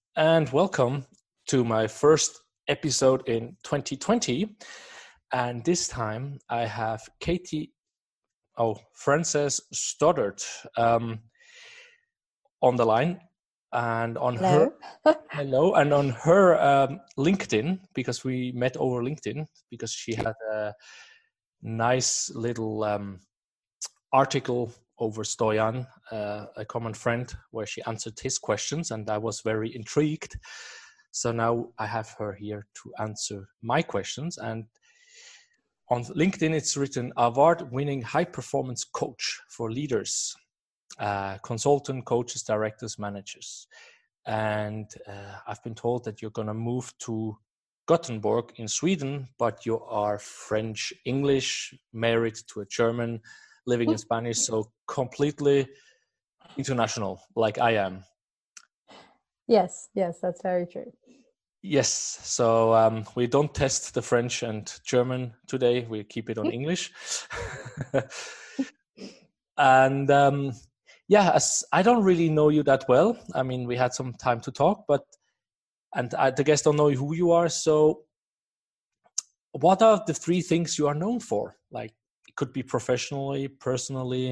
and welcome to my first episode in 2020. And this time I have Frances Stoddart on the line, and on Hello. her LinkedIn, because we met over LinkedIn, because she had a nice little article over Stoyan, a common friend, where she answered his questions, and I was very intrigued. So now I have her here to answer my questions. And on LinkedIn, it's written award-winning high-performance coach for leaders, consultant, coaches, directors, managers. And I've been told that you're going to move to Gothenburg in Sweden, but you are French English, married to a German, living in Spanish, so completely international, like I am. Yes, that's very true. Yes, so we don't test the French and German today. We keep it on English. And as I don't really know you that well. I mean, we had some time to talk, and I guess don't know who you are. So what are the three things you are known for? Like, it could be professionally, personally.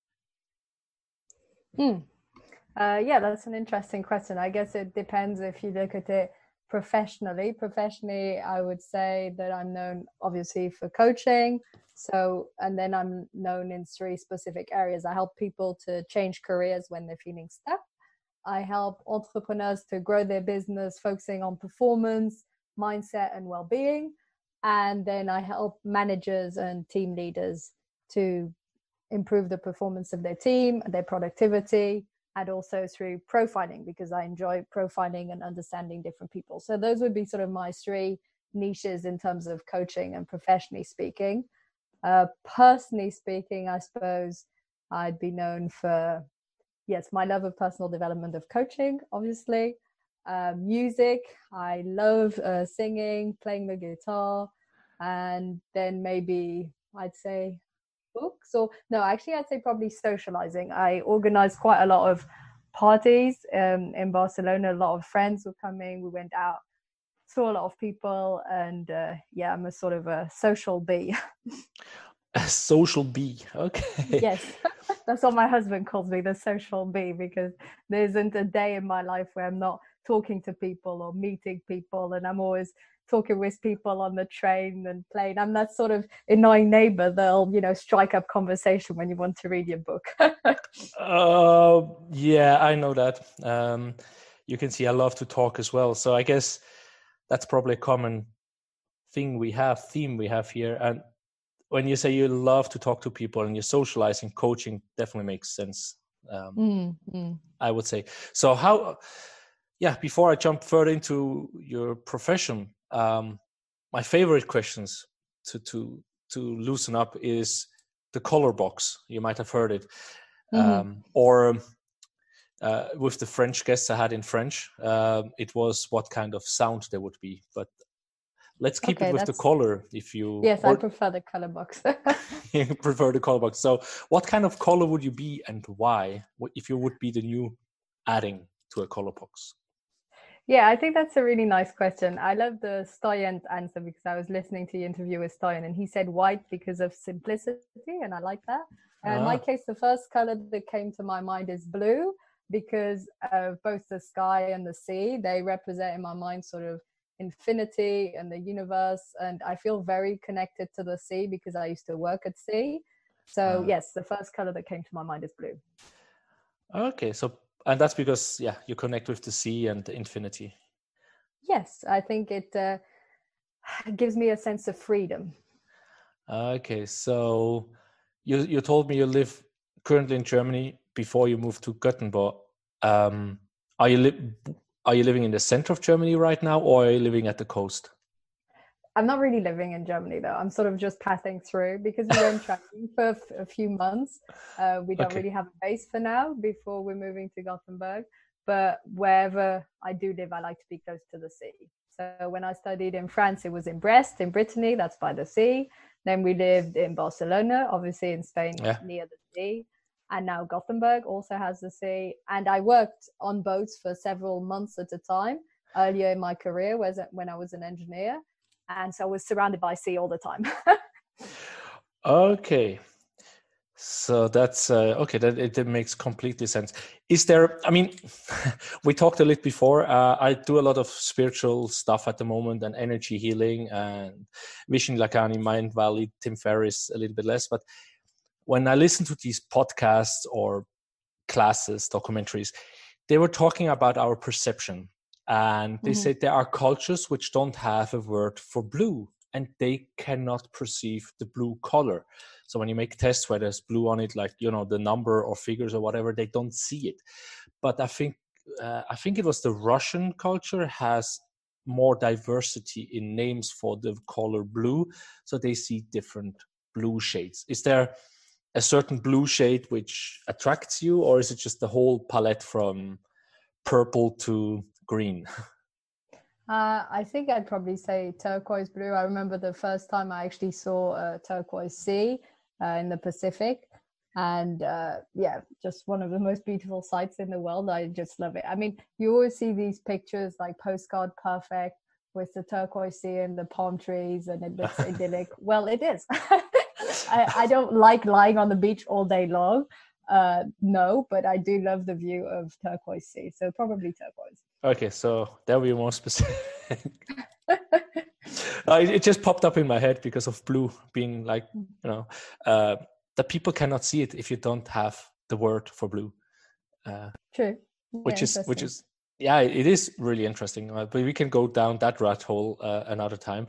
That's an interesting question. I guess it depends if you look at it professionally. Professionally, I would say that I'm known obviously for coaching. And then I'm known in three specific areas. I help people to change careers when they're feeling stuck. I help entrepreneurs to grow their business, focusing on performance, mindset, and well-being. And then I help managers and team leaders to improve the performance of their team, their productivity, and also through profiling, because I enjoy profiling and understanding different people. So those would be sort of my three niches in terms of coaching and professionally speaking. Personally speaking, I suppose I'd be known for, my love of personal development, of coaching, obviously. Music, I love singing, playing the guitar, and then maybe I'd say books, or no, actually I'd say probably socializing. I organized quite a lot of parties in Barcelona. A lot of friends were coming. We went out, saw a lot of people, and I'm a sort of a social bee. A social bee, okay. Yes, that's what my husband calls me, the social bee, because there isn't a day in my life where I'm not talking to people or meeting people, and I'm always talking with people on the train and plane. I'm that sort of annoying neighbor that'll, strike up conversation when you want to read your book. I know that. You can see I love to talk as well. So I guess that's probably a common theme we have here. And when you say you love to talk to people and you're socializing, coaching definitely makes sense. I would say. So before I jump further into your profession, my favorite questions to loosen up is the color box. You might have heard it. Or with the French guests I had in French, it was what kind of sound there would be. But let's keep it with the color. Yes, I prefer the color box. You prefer the color box. So what kind of color would you be, and why, if you would be the new adding to a color box? Yeah, I think that's a really nice question. I love the Stoyan answer, because I was listening to the interview with Stoyan, and he said white because of simplicity, and I like that. In my case, the first color that came to my mind is blue, because of both the sky and the sea. They represent in my mind sort of infinity and the universe, and I feel very connected to the sea because I used to work at sea. So yes, the first color that came to my mind is blue. Okay, and that's because you connect with the sea and the infinity. Yes, I think it gives me a sense of freedom. Okay, so you told me you live currently in Germany before you moved to Gothenburg. Are you living in the center of Germany right now, or are you living at the coast? I'm not really living in Germany, though. I'm sort of just passing through, because we went traveling for a few months. We don't really have a base for now before we're moving to Gothenburg. But wherever I do live, I like to be close to the sea. So when I studied in France, it was in Brest, in Brittany, that's by the sea. Then we lived in Barcelona, obviously in Spain, near the sea. and now Gothenburg also has the sea. And I worked on boats for several months at a time earlier in my career when I was an engineer. And so I was surrounded by sea all the time. Okay. So that's okay. That it makes completely sense. Is there? I mean, we talked a little before. I do a lot of spiritual stuff at the moment, and energy healing, and Vishen Lakhiani, Mind Valley, Tim Ferriss, a little bit less. But when I listen to these podcasts or classes, documentaries, they were talking about our perception, and they said there are cultures which don't have a word for blue, and they cannot perceive the blue color. So when you make tests where there's blue on it, like, you know, the number or figures or whatever, they don't see it. But I think it was the Russian culture has more diversity in names for the color blue, so they see different blue shades. Is there a certain blue shade which attracts you, or is it just the whole palette from purple to green? I think I'd probably say turquoise blue. I remember the first time I actually saw a turquoise sea in the Pacific. And just one of the most beautiful sights in the world. I just love it. I mean, you always see these pictures like postcard perfect with the turquoise sea and the palm trees, and it looks idyllic. Well, it is. I don't like lying on the beach all day long. No, but I do love the view of turquoise sea. So probably turquoise. Okay, so there we are more specific. It just popped up in my head because of blue being like, you know, that people cannot see it if you don't have the word for blue. True. Which is yeah, it is really interesting. But we can go down that rat hole another time.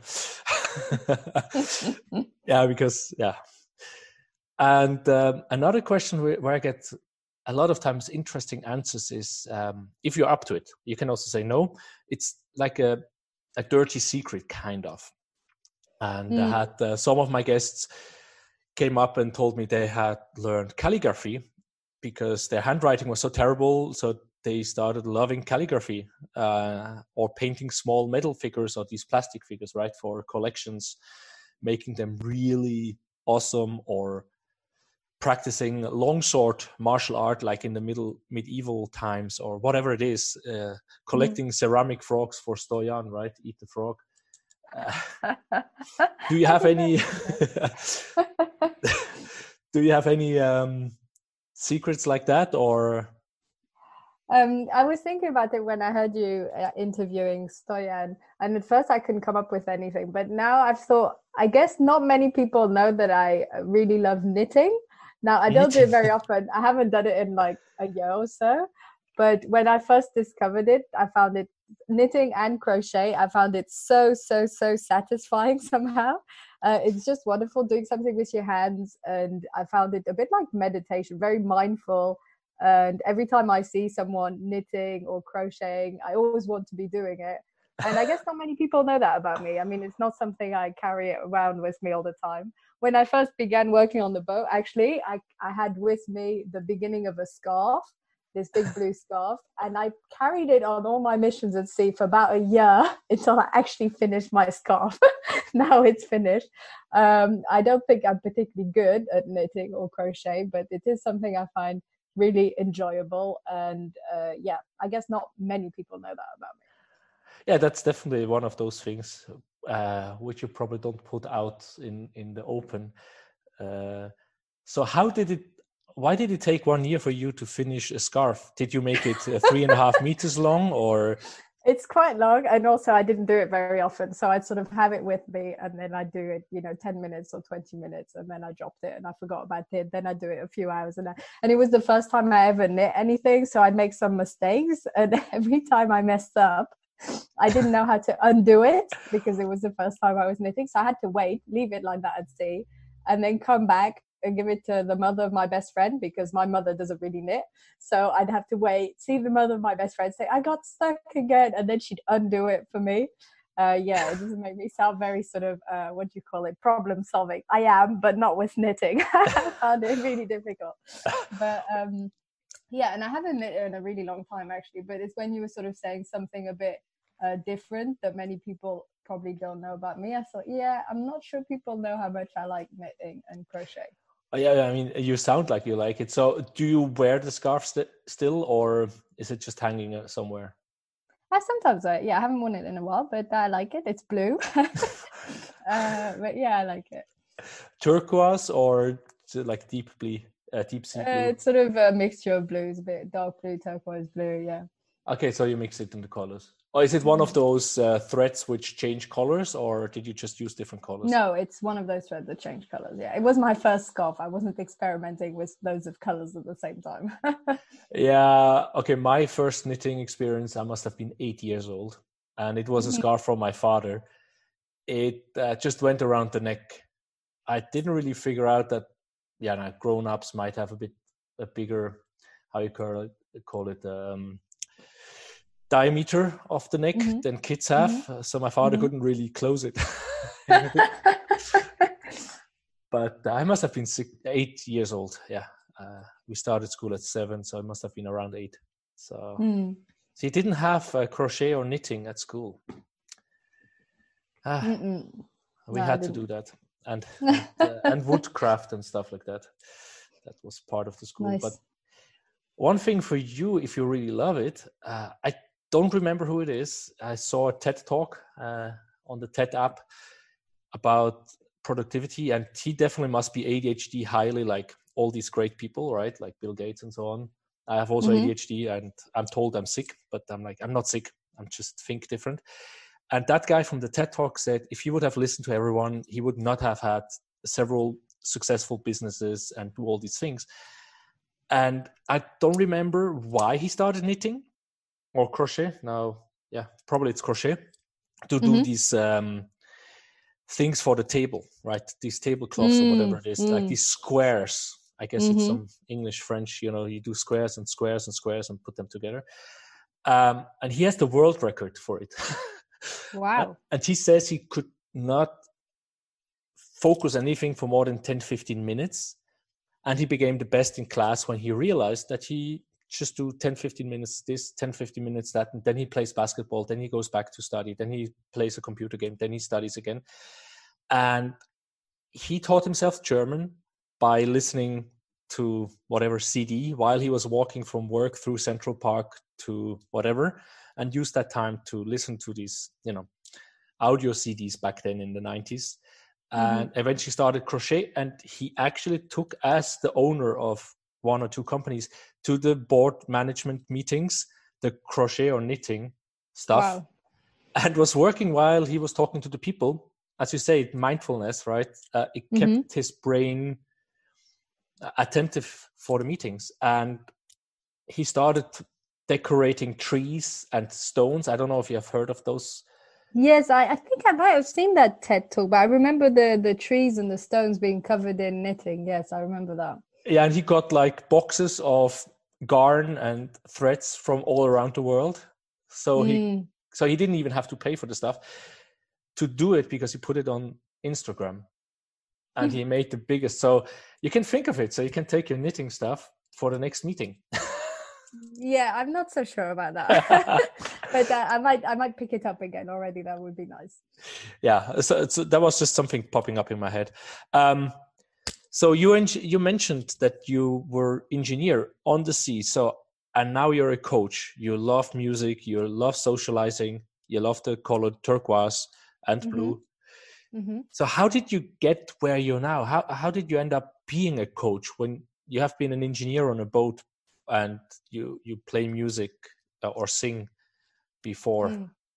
Yeah, because And another question where I get a lot of times interesting answers is if you're up to it. You can also say no. It's like a dirty secret, kind of. And I had some of my guests came up and told me they had learned calligraphy because their handwriting was so terrible. So they started loving calligraphy or painting small metal figures or these plastic figures, right, for collections, making them really awesome, or practicing longsword martial art like in the medieval times, or whatever it is, collecting ceramic frogs for Stoyan, right? Eat the frog. Do you have any secrets like that, or? I was thinking about it when I heard you interviewing Stoyan, and at first I couldn't come up with anything, but now I've thought, I guess not many people know that I really love knitting. Now, I don't do it very often. I haven't done it in like a year or so, but when I first discovered it, I found it, knitting and crochet, I found it so satisfying somehow. It's just wonderful doing something with your hands, and I found it a bit like meditation, very mindful. And every time I see someone knitting or crocheting, I always want to be doing it. And I guess not many people know that about me. I mean, it's not something I carry around with me all the time. When I first began working on the boat, actually, I had with me the beginning of a scarf, this big blue scarf, and I carried it on all my missions at sea for about a year until I actually finished my scarf. Now it's finished. I don't think I'm particularly good at knitting or crochet, but it is something I find really enjoyable. And I guess not many people know that about me. Yeah, that's definitely one of those things which you probably don't put out in the open. So why did it take 1 year for you to finish a scarf? Did you make it 3.5 meters long, or? It's quite long, and also I didn't do it very often, so I'd sort of have it with me, and then I'd do it, 10 minutes or 20 minutes, and then I dropped it and I forgot about it. Then I'd do it a few hours, and it was the first time I ever knit anything, so I'd make some mistakes, and every time I messed up, I didn't know how to undo it because it was the first time I was knitting, so I had to wait, leave it like that at sea, and then come back and give it to the mother of my best friend, because my mother doesn't really knit. So I'd have to wait, see the mother of my best friend, say, I got stuck again, and then she'd undo it for me. It doesn't make me sound very sort of, problem solving. I am, but not with knitting. I found it really difficult. But and I haven't knit in a really long time, actually, but it's when you were sort of saying something a bit different that many people probably don't know about me. I thought, I'm not sure people know how much I like knitting and crochet. Yeah, I mean, you sound like you like it. So do you wear the scarf still, or is it just hanging somewhere? I sometimes wear it. Yeah, I haven't worn it in a while, but I like it. It's blue. But yeah, I like it. Turquoise or like deep sea blue? It's sort of a mixture of blues, a bit dark blue, turquoise blue. Yeah. Okay, so you mix it in the colors. Or is it one of those threads which change colors, or did you just use different colors? No, it's one of those threads that change colors. Yeah, it was my first scarf. I wasn't experimenting with loads of colors at the same time. Yeah, okay, my first knitting experience, I must have been 8 years old, and it was a scarf from my father. It just went around the neck. I didn't really figure out that, yeah, now grown-ups might have a bigger, how you call it, diameter of the neck than kids have. So my father couldn't really close it. But I must have been 8 years old. Yeah, we started school at 7, so I must have been around 8. So, so you didn't have crochet or knitting at school. We had to do that, and woodcraft and stuff like that. That was part of the school. Nice. But one thing for you, if you really love it, I don't remember who it is. I saw a TED talk on the TED app about productivity, and he definitely must be ADHD highly, like all these great people, right? Like Bill Gates and so on. I have also ADHD, and I'm told I'm sick, but I'm like, I'm not sick. I'm just think different. And that guy from the TED talk said, if he would have listened to everyone, he would not have had several successful businesses and do all these things. And I don't remember why he started knitting or crochet. Now, yeah, probably it's crochet to do these things for the table, right? These tablecloths or whatever it is, like these squares. I guess it's some English, French, you do squares and squares and squares and put them together. And he has the world record for it. Wow. And he says he could not focus anything for more than 10, 15 minutes. And he became the best in class when he realized that he just do 10, 15 minutes this, 10, 15 minutes that, and then he plays basketball, then he goes back to study, then he plays a computer game, then he studies again. And he taught himself German by listening to whatever CD while he was walking from work through Central Park to whatever, and used that time to listen to these, audio CDs back then in the 90s. And eventually started crochet, and he actually took, as the owner of one or two companies, to the board management meetings, the crochet or knitting stuff. Wow. And was working while he was talking to the people. As you say, mindfulness, right? It kept his brain attentive for the meetings. And he started decorating trees and stones. I don't know if you have heard of those. Yes, I think I might have seen that TED talk, but I remember the trees and the stones being covered in knitting. Yes, I remember that. Yeah, and he got like boxes of yarn and threads from all around the world. So he didn't even have to pay for the stuff to do it, because he put it on Instagram, and he made the biggest. So you can think of it. So you can take your knitting stuff for the next meeting. Yeah, I'm not so sure about that. But I might pick it up again already. That would be nice. Yeah, so that was just something popping up in my head. So you mentioned that you were engineer on the sea. So, and now you're a coach. You love music. You love socializing. You love the color turquoise and blue. So how did you get where you're now? How did you end up being a coach when you have been an engineer on a boat and you play music or sing before?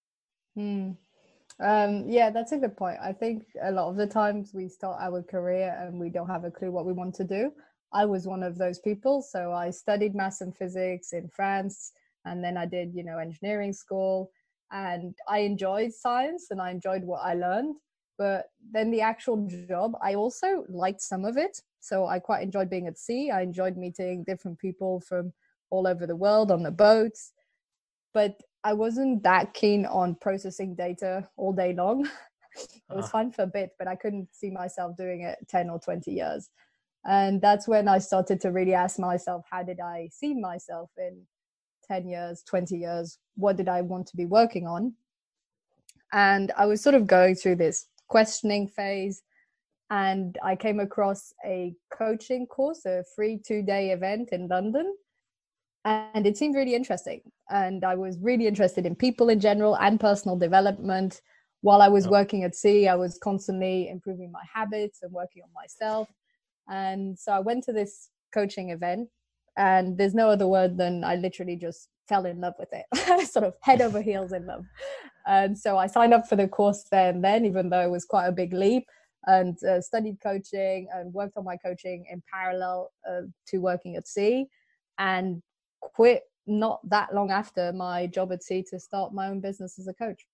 Yeah, that's a good point. I think a lot of the times we start our career and we don't have a clue what we want to do. I was one of those people. So I studied maths and physics in France, and then I did, engineering school, and I enjoyed science and I enjoyed what I learned. But then the actual job, I also liked some of it. So I quite enjoyed being at sea. I enjoyed meeting different people from all over the world on the boats. But I wasn't that keen on processing data all day long. It was fun for a bit, but I couldn't see myself doing it 10 or 20 years. And that's when I started to really ask myself, how did I see myself in 10 years, 20 years? What did I want to be working on? And I was sort of going through this questioning phase. and I came across a coaching course, a free 2-day event in London. And it seemed really interesting. And I was really interested in people in general and personal development. While I was working at sea, I was constantly improving my habits and working on myself. And so I went to this coaching event, and there's no other word than I literally just fell in love with it, sort of head over heels in love. And so I signed up for the course there and then, even though it was quite a big leap, and studied coaching and worked on my coaching in parallel to working at sea, and quit not that long after my job at sea to start my own business as a coach.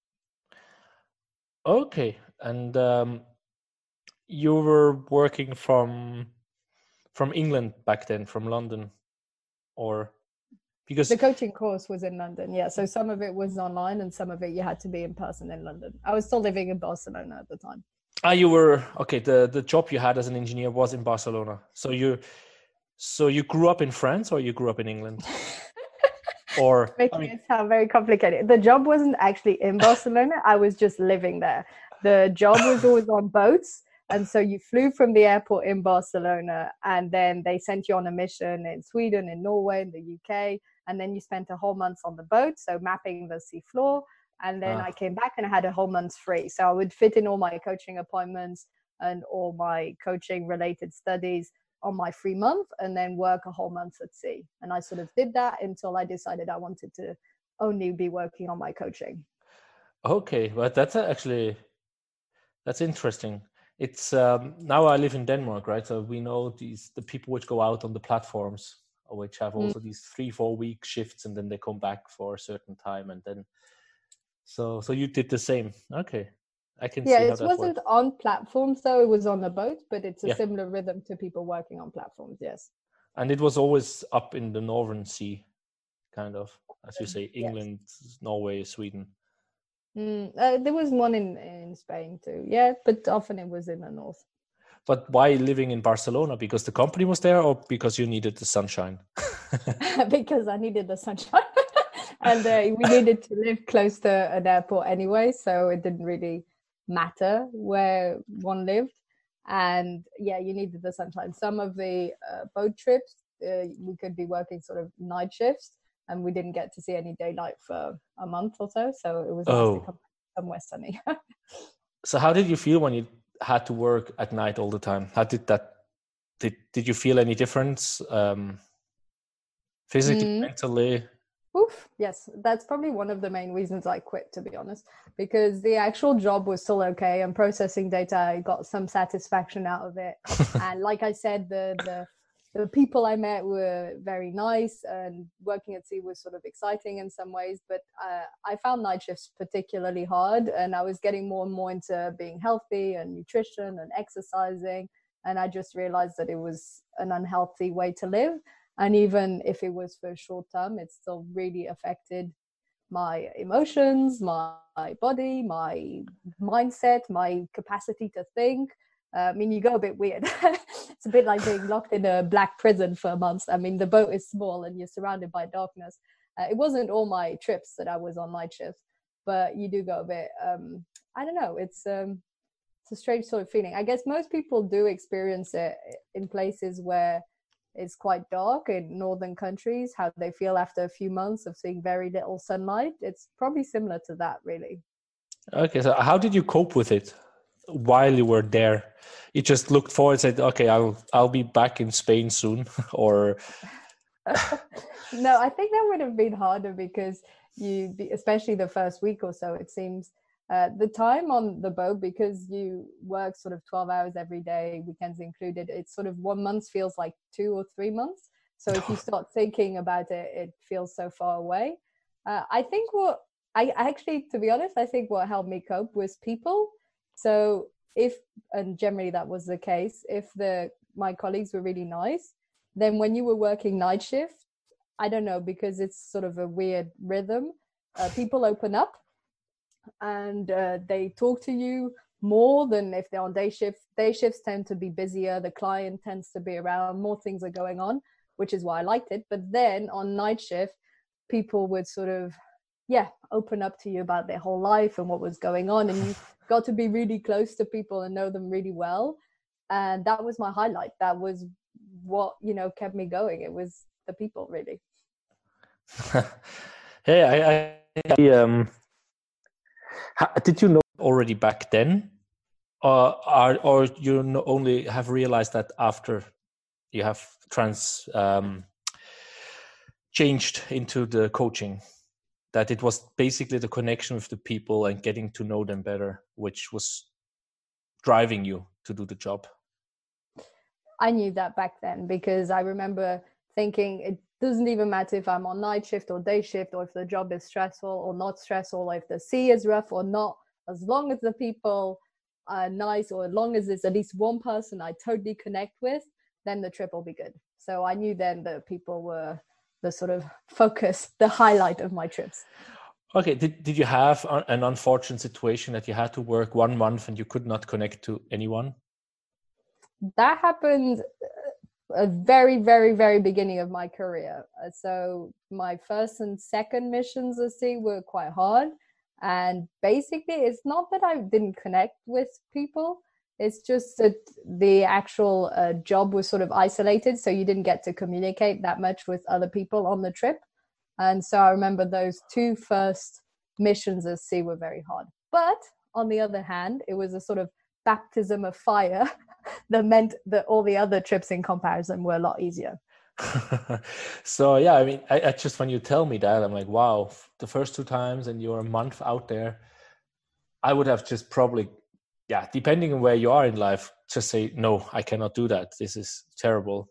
Okay. And you were working from England back then, from London, or because the coaching course was in London, yeah. So some of it was online and some of it you had to be in person in London. I was still living in Barcelona at the time. you were okay. The job you had as an engineer was in Barcelona. So you grew up in France, or you grew up in England? Or making it sound very complicated. The job wasn't actually in Barcelona. I was just living there. The job was always on boats. And so you flew from the airport in Barcelona, and then they sent you on a mission in Sweden, in Norway, in the UK. And then you spent a whole month on the boat, so mapping the sea floor. And then I came back and I had a whole month free. So I would fit in all my coaching appointments and all my coaching related studies on my free month, and then work a whole month at sea. And I sort of did that until I decided I wanted to only be working on my coaching. Okay, but that's interesting. It's now I live in Denmark, right? So we know the people which go out on the platforms, which have also these 3-4 week shifts, and then they come back for a certain time, and then so you did the same. Okay, I can see how that works. Yeah, it wasn't on platforms though; it was on a boat, but it's a similar rhythm to people working on platforms. Yes. And it was always up in the Northern Sea, kind of, as you say, England, Norway, Sweden. There was one in Spain too, yeah, but often it was in the north. But why living in Barcelona? Because the company was there, or because you needed the sunshine? Because I needed the sunshine. And we needed to live close to an airport anyway, so it didn't really matter where one lived. And yeah, you needed the sunshine. Some of the boat trips, we could be working sort of night shifts, and we didn't get to see any daylight for a month or so. So it was nice to come somewhere sunny. So how did you feel when you had to work at night all the time? How did that? Did you feel any difference physically, mentally? Oof, yes, that's probably one of the main reasons I quit, to be honest, because the actual job was still okay, and processing data, I got some satisfaction out of it. And like I said, the people I met were very nice, and working at sea was sort of exciting in some ways, but I found night shifts particularly hard, and I was getting more and more into being healthy and nutrition and exercising, and I just realized that it was an unhealthy way to live. And even if it was for short term, it still really affected my emotions, my body, my mindset, my capacity to think. I mean, you go a bit weird. It's a bit like being locked in a black prison for months. I mean, the boat is small and you're surrounded by darkness. It wasn't all my trips that I was on night shifts, but you do go a bit, I don't know, it's a strange sort of feeling. I guess most people do experience it in places where it's quite dark, in northern countries, how they feel after a few months of seeing very little sunlight. It's probably similar to that, really. Okay, so how did you cope with it while you were there? You just looked forward and said, okay, I'll be back in Spain soon, or No, I think that would have been harder, because especially the first week or so, it seems the time on the boat, because you work sort of 12 hours every day, weekends included, it's sort of 1 month feels like 2 or 3 months. So if you start thinking about it, it feels so far away. I think to be honest, I think what helped me cope was people. So and generally that was the case, if my colleagues were really nice, then when you were working night shift, I don't know, because it's sort of a weird rhythm, people open up, and they talk to you more than if they're on day shift. Day shifts tend to be busier, the client tends to be around, more things are going on, which is why I liked it. But then on night shift, people would sort of open up to you about their whole life and what was going on, and you got to be really close to people and know them really well. and that was my highlight. That was what, you know, kept me going. It was the people, really. Hey, did you know already back then, or you only have realized that after you have changed into the coaching, that it was basically the connection with the people and getting to know them better, which was driving you to do the job? I knew that back then, because I remember thinking it doesn't even matter if I'm on night shift or day shift, or if the job is stressful or not stressful, or if the sea is rough or not, as long as the people are nice, or as long as there's at least one person I totally connect with, then the trip will be good. So I knew then that people were the sort of focus, the highlight of my trips. Okay, did you have an unfortunate situation that you had to work 1 month and you could not connect to anyone? That happened a very, very, very beginning of my career. So my first and second missions at sea were quite hard. And basically, it's not that I didn't connect with people. It's just that the actual job was sort of isolated. So you didn't get to communicate that much with other people on the trip. And so I remember those 2 first missions at sea were very hard. But on the other hand, it was a sort of baptism of fire that meant that all the other trips in comparison were a lot easier. So yeah, I mean, I just, when you tell me that, I'm like, wow, the first 2 times and you're a month out there, I would have just probably, yeah, depending on where you are in life, just say, no, I cannot do that. This is terrible.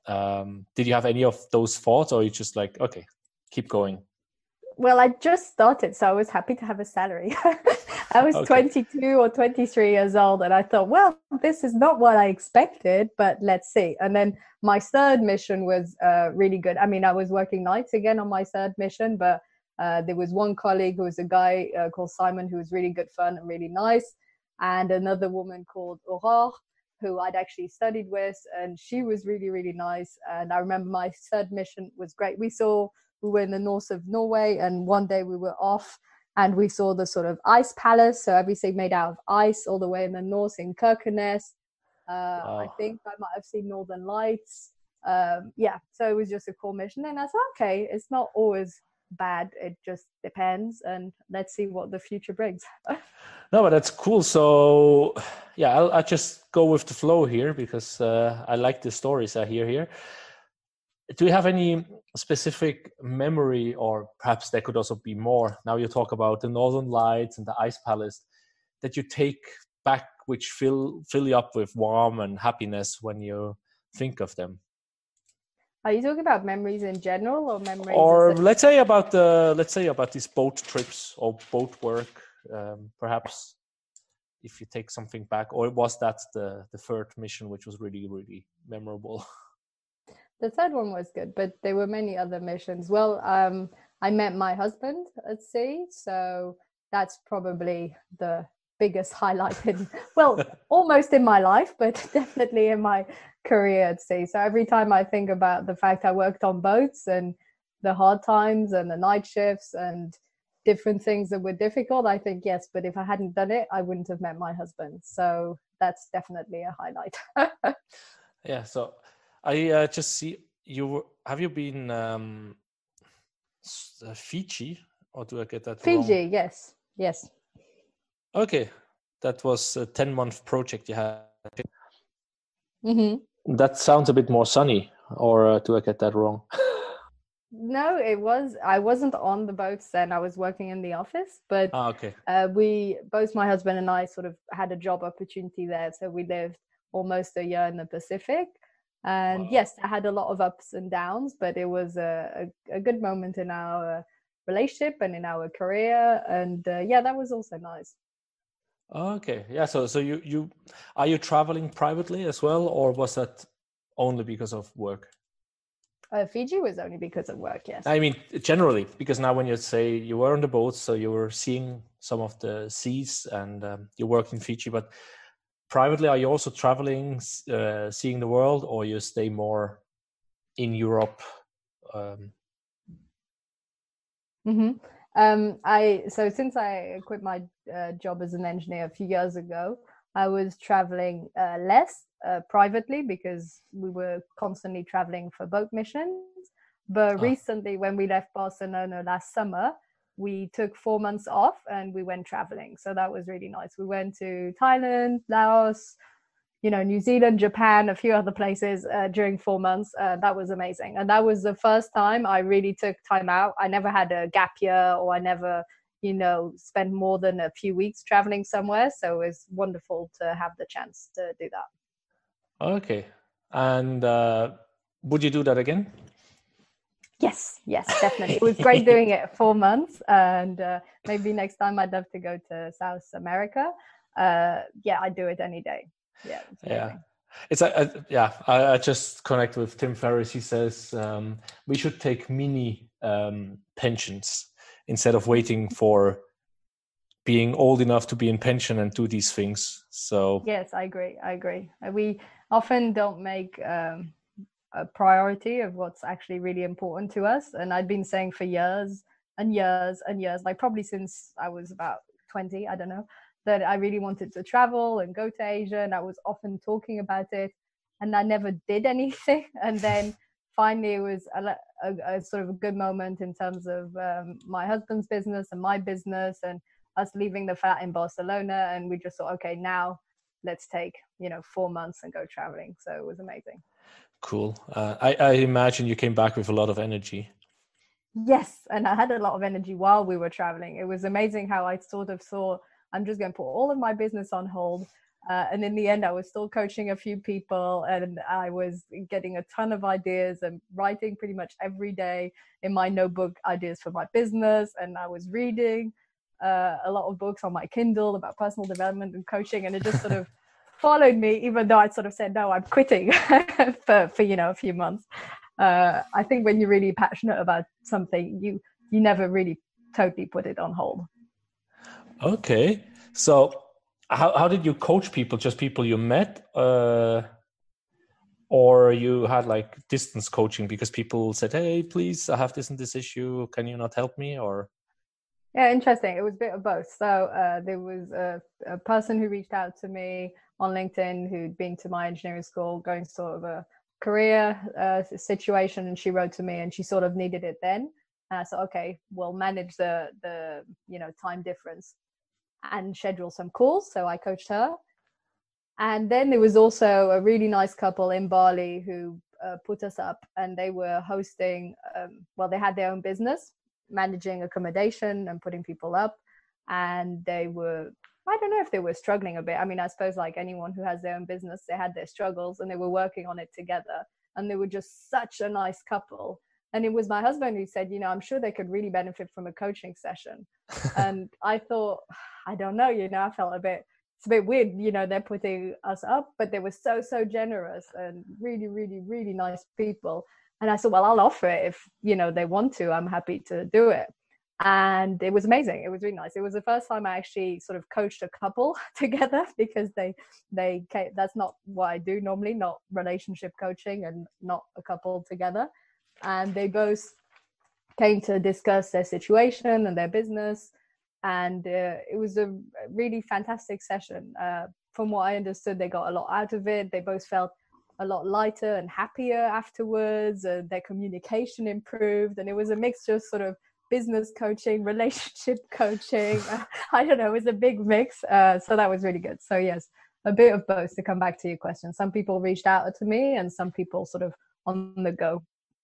Did you have any of those thoughts, or you just like, okay, keep going? Well, I just started, so I was happy to have a salary. I was 22 or 23 years old, and I thought, well, this is not what I expected, but let's see. And then my third mission was really good. I mean, I was working nights again on my third mission, but there was one colleague who was a guy called Simon, who was really good fun and really nice, and another woman called Aurore, who I'd actually studied with, and she was really, really nice. And I remember my third mission was great. We were in the north of Norway, and one day we were off and we saw the sort of ice palace. So everything made out of ice all the way in the north in Kirkenes. Wow. I think I might have seen Northern Lights. Yeah, so it was just a cool mission. And I thought, okay, it's not always bad. It just depends. And let's see what the future brings. No, but that's cool. So yeah, I'll just go with the flow here, because I like the stories I hear here. Do you have any specific memory, or perhaps there could also be more? Now you talk about the Northern Lights and the Ice Palace, that you take back, which fill you up with warmth and happiness when you think of them. Are you talking about memories in general, or memories? Or let's say about these boat trips or boat work, perhaps, if you take something back, or was that the third mission, which was really, really memorable? The third one was good, but there were many other missions. Well, I met my husband at sea, so that's probably the biggest highlight almost in my life, but definitely in my career at sea. So every time I think about the fact I worked on boats and the hard times and the night shifts and different things that were difficult, I think, yes, but if I hadn't done it, I wouldn't have met my husband. So that's definitely a highlight. Yeah, so I just see you. Have you been Fiji, or do I get that wrong? Fiji, yes. Okay, that was a 10-month project you had. Mm-hmm. That sounds a bit more sunny, or do I get that wrong? No, it was. I wasn't on the boats then. I was working in the office, but okay. Both my husband and I sort of had a job opportunity there, so we lived almost a year in the Pacific. And wow. Yes, I had a lot of ups and downs, but it was a good moment in our relationship and in our career. And yeah, that was also nice. Okay, yeah. So you are you traveling privately as well, or was that only because of work? Fiji was only because of work, yes. I mean, generally, because now when you say you were on the boat, so you were seeing some of the seas, and you work in Fiji, but privately, are you also traveling, seeing the world, or you stay more in Europe? So since I quit my job as an engineer a few years ago, I was traveling less privately because we were constantly traveling for boat missions. But recently, when we left Barcelona last summer, we took 4 months off and we went traveling. So that was really nice. We went to Thailand, Laos, New Zealand, Japan, a few other places during 4 months. That was amazing. And that was the first time I really took time out. I never had a gap year, or I never, spent more than a few weeks traveling somewhere. So it was wonderful to have the chance to do that. Okay. And would you do that again? Yes, definitely. It was great doing it 4 months. And maybe next time I'd love to go to South America. I'd do it any day. Yeah, it's I just connect with Tim Ferriss. He says we should take mini pensions instead of waiting for being old enough to be in pension and do these things. So yes, I agree. We often don't make a priority of what's actually really important to us, and I've been saying for years and years and years, like probably since I was about 20, I don't know, that I really wanted to travel and go to Asia, and I was often talking about it, and I never did anything. And then finally it was a sort of a good moment in terms of my husband's business and my business, and us leaving the flat in Barcelona, and we just thought, okay, now let's take 4 months and go traveling. So it was amazing. Cool. I imagine you came back with a lot of energy. Yes, and I had a lot of energy while we were traveling. It was amazing how I sort of saw, I'm just going to put all of my business on hold. And in the end, I was still coaching a few people, and I was getting a ton of ideas and writing pretty much every day in my notebook ideas for my business. And I was reading a lot of books on my Kindle about personal development and coaching. And it just sort of followed me, even though I sort of said, no, I'm quitting for a few months. I think when you're really passionate about something, you never really totally put it on hold. Okay. So how did you coach people? Just people you met? Or you had like distance coaching because people said, hey, please, I have this and this issue. Can you not help me? Or yeah, interesting. It was a bit of both. So there was a person who reached out to me on LinkedIn who'd been to my engineering school, going sort of a career situation, and she wrote to me and she sort of needed it then. And I said, okay, we'll manage the time difference and schedule some calls. So I coached her. And then there was also a really nice couple in Bali who put us up, and they were hosting, they had their own business, managing accommodation and putting people up. And they were, I don't know if they were struggling a bit. I mean, I suppose like anyone who has their own business, they had their struggles and they were working on it together. And they were just such a nice couple. And it was my husband who said, I'm sure they could really benefit from a coaching session. And I thought, I don't know, I felt it's a bit weird, they're putting us up, but they were so, so generous and really, really, really nice people. And I said, well, I'll offer it if, they want to. I'm happy to do it. And it was amazing. It was really nice. It was the first time I actually sort of coached a couple together, because they came, that's not what I do normally, not relationship coaching and not a couple together. And they both came to discuss their situation and their business. And it was a really fantastic session. From what I understood, they got a lot out of it. They both felt a lot lighter and happier afterwards. Their communication improved. And it was a mixture of sort of business coaching, relationship coaching. I don't know, it was a big mix. So that was really good. So yes, a bit of both, to come back to your question. Some people reached out to me and some people sort of on the go.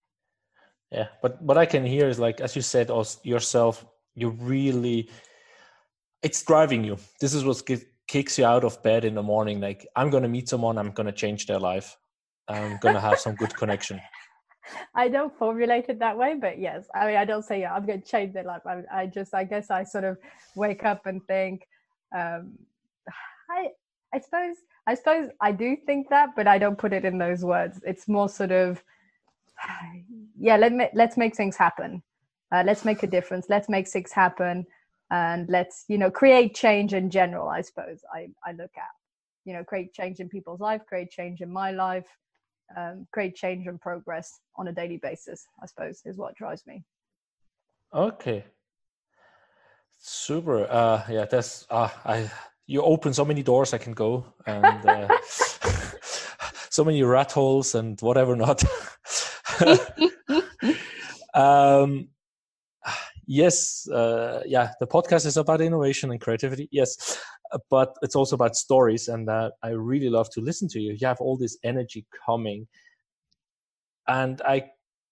Yeah, but what I can hear is, like, as you said yourself, you really, it's driving you. This is what kicks you out of bed in the morning. Like, I'm going to meet someone, I'm going to change their life. I'm going to have some good connection. I don't formulate it that way, but yes, I mean, I don't say, I'm going to change their life. I guess I sort of wake up and think, I suppose I do think that, but I don't put it in those words. It's more sort of, yeah, let's make things happen. Let's make a difference. Let's make things happen. And let's, create change in general, I suppose I look at, create change in people's life, create change in my life, create change and progress on a daily basis, I suppose, is what drives me. Okay. Super. Yeah, that's, you open so many doors I can go, and so many rat holes and whatever not. Yes, yeah, the podcast is about innovation and creativity. Yes, but it's also about stories, and I really love to listen to you. You have all this energy coming, and I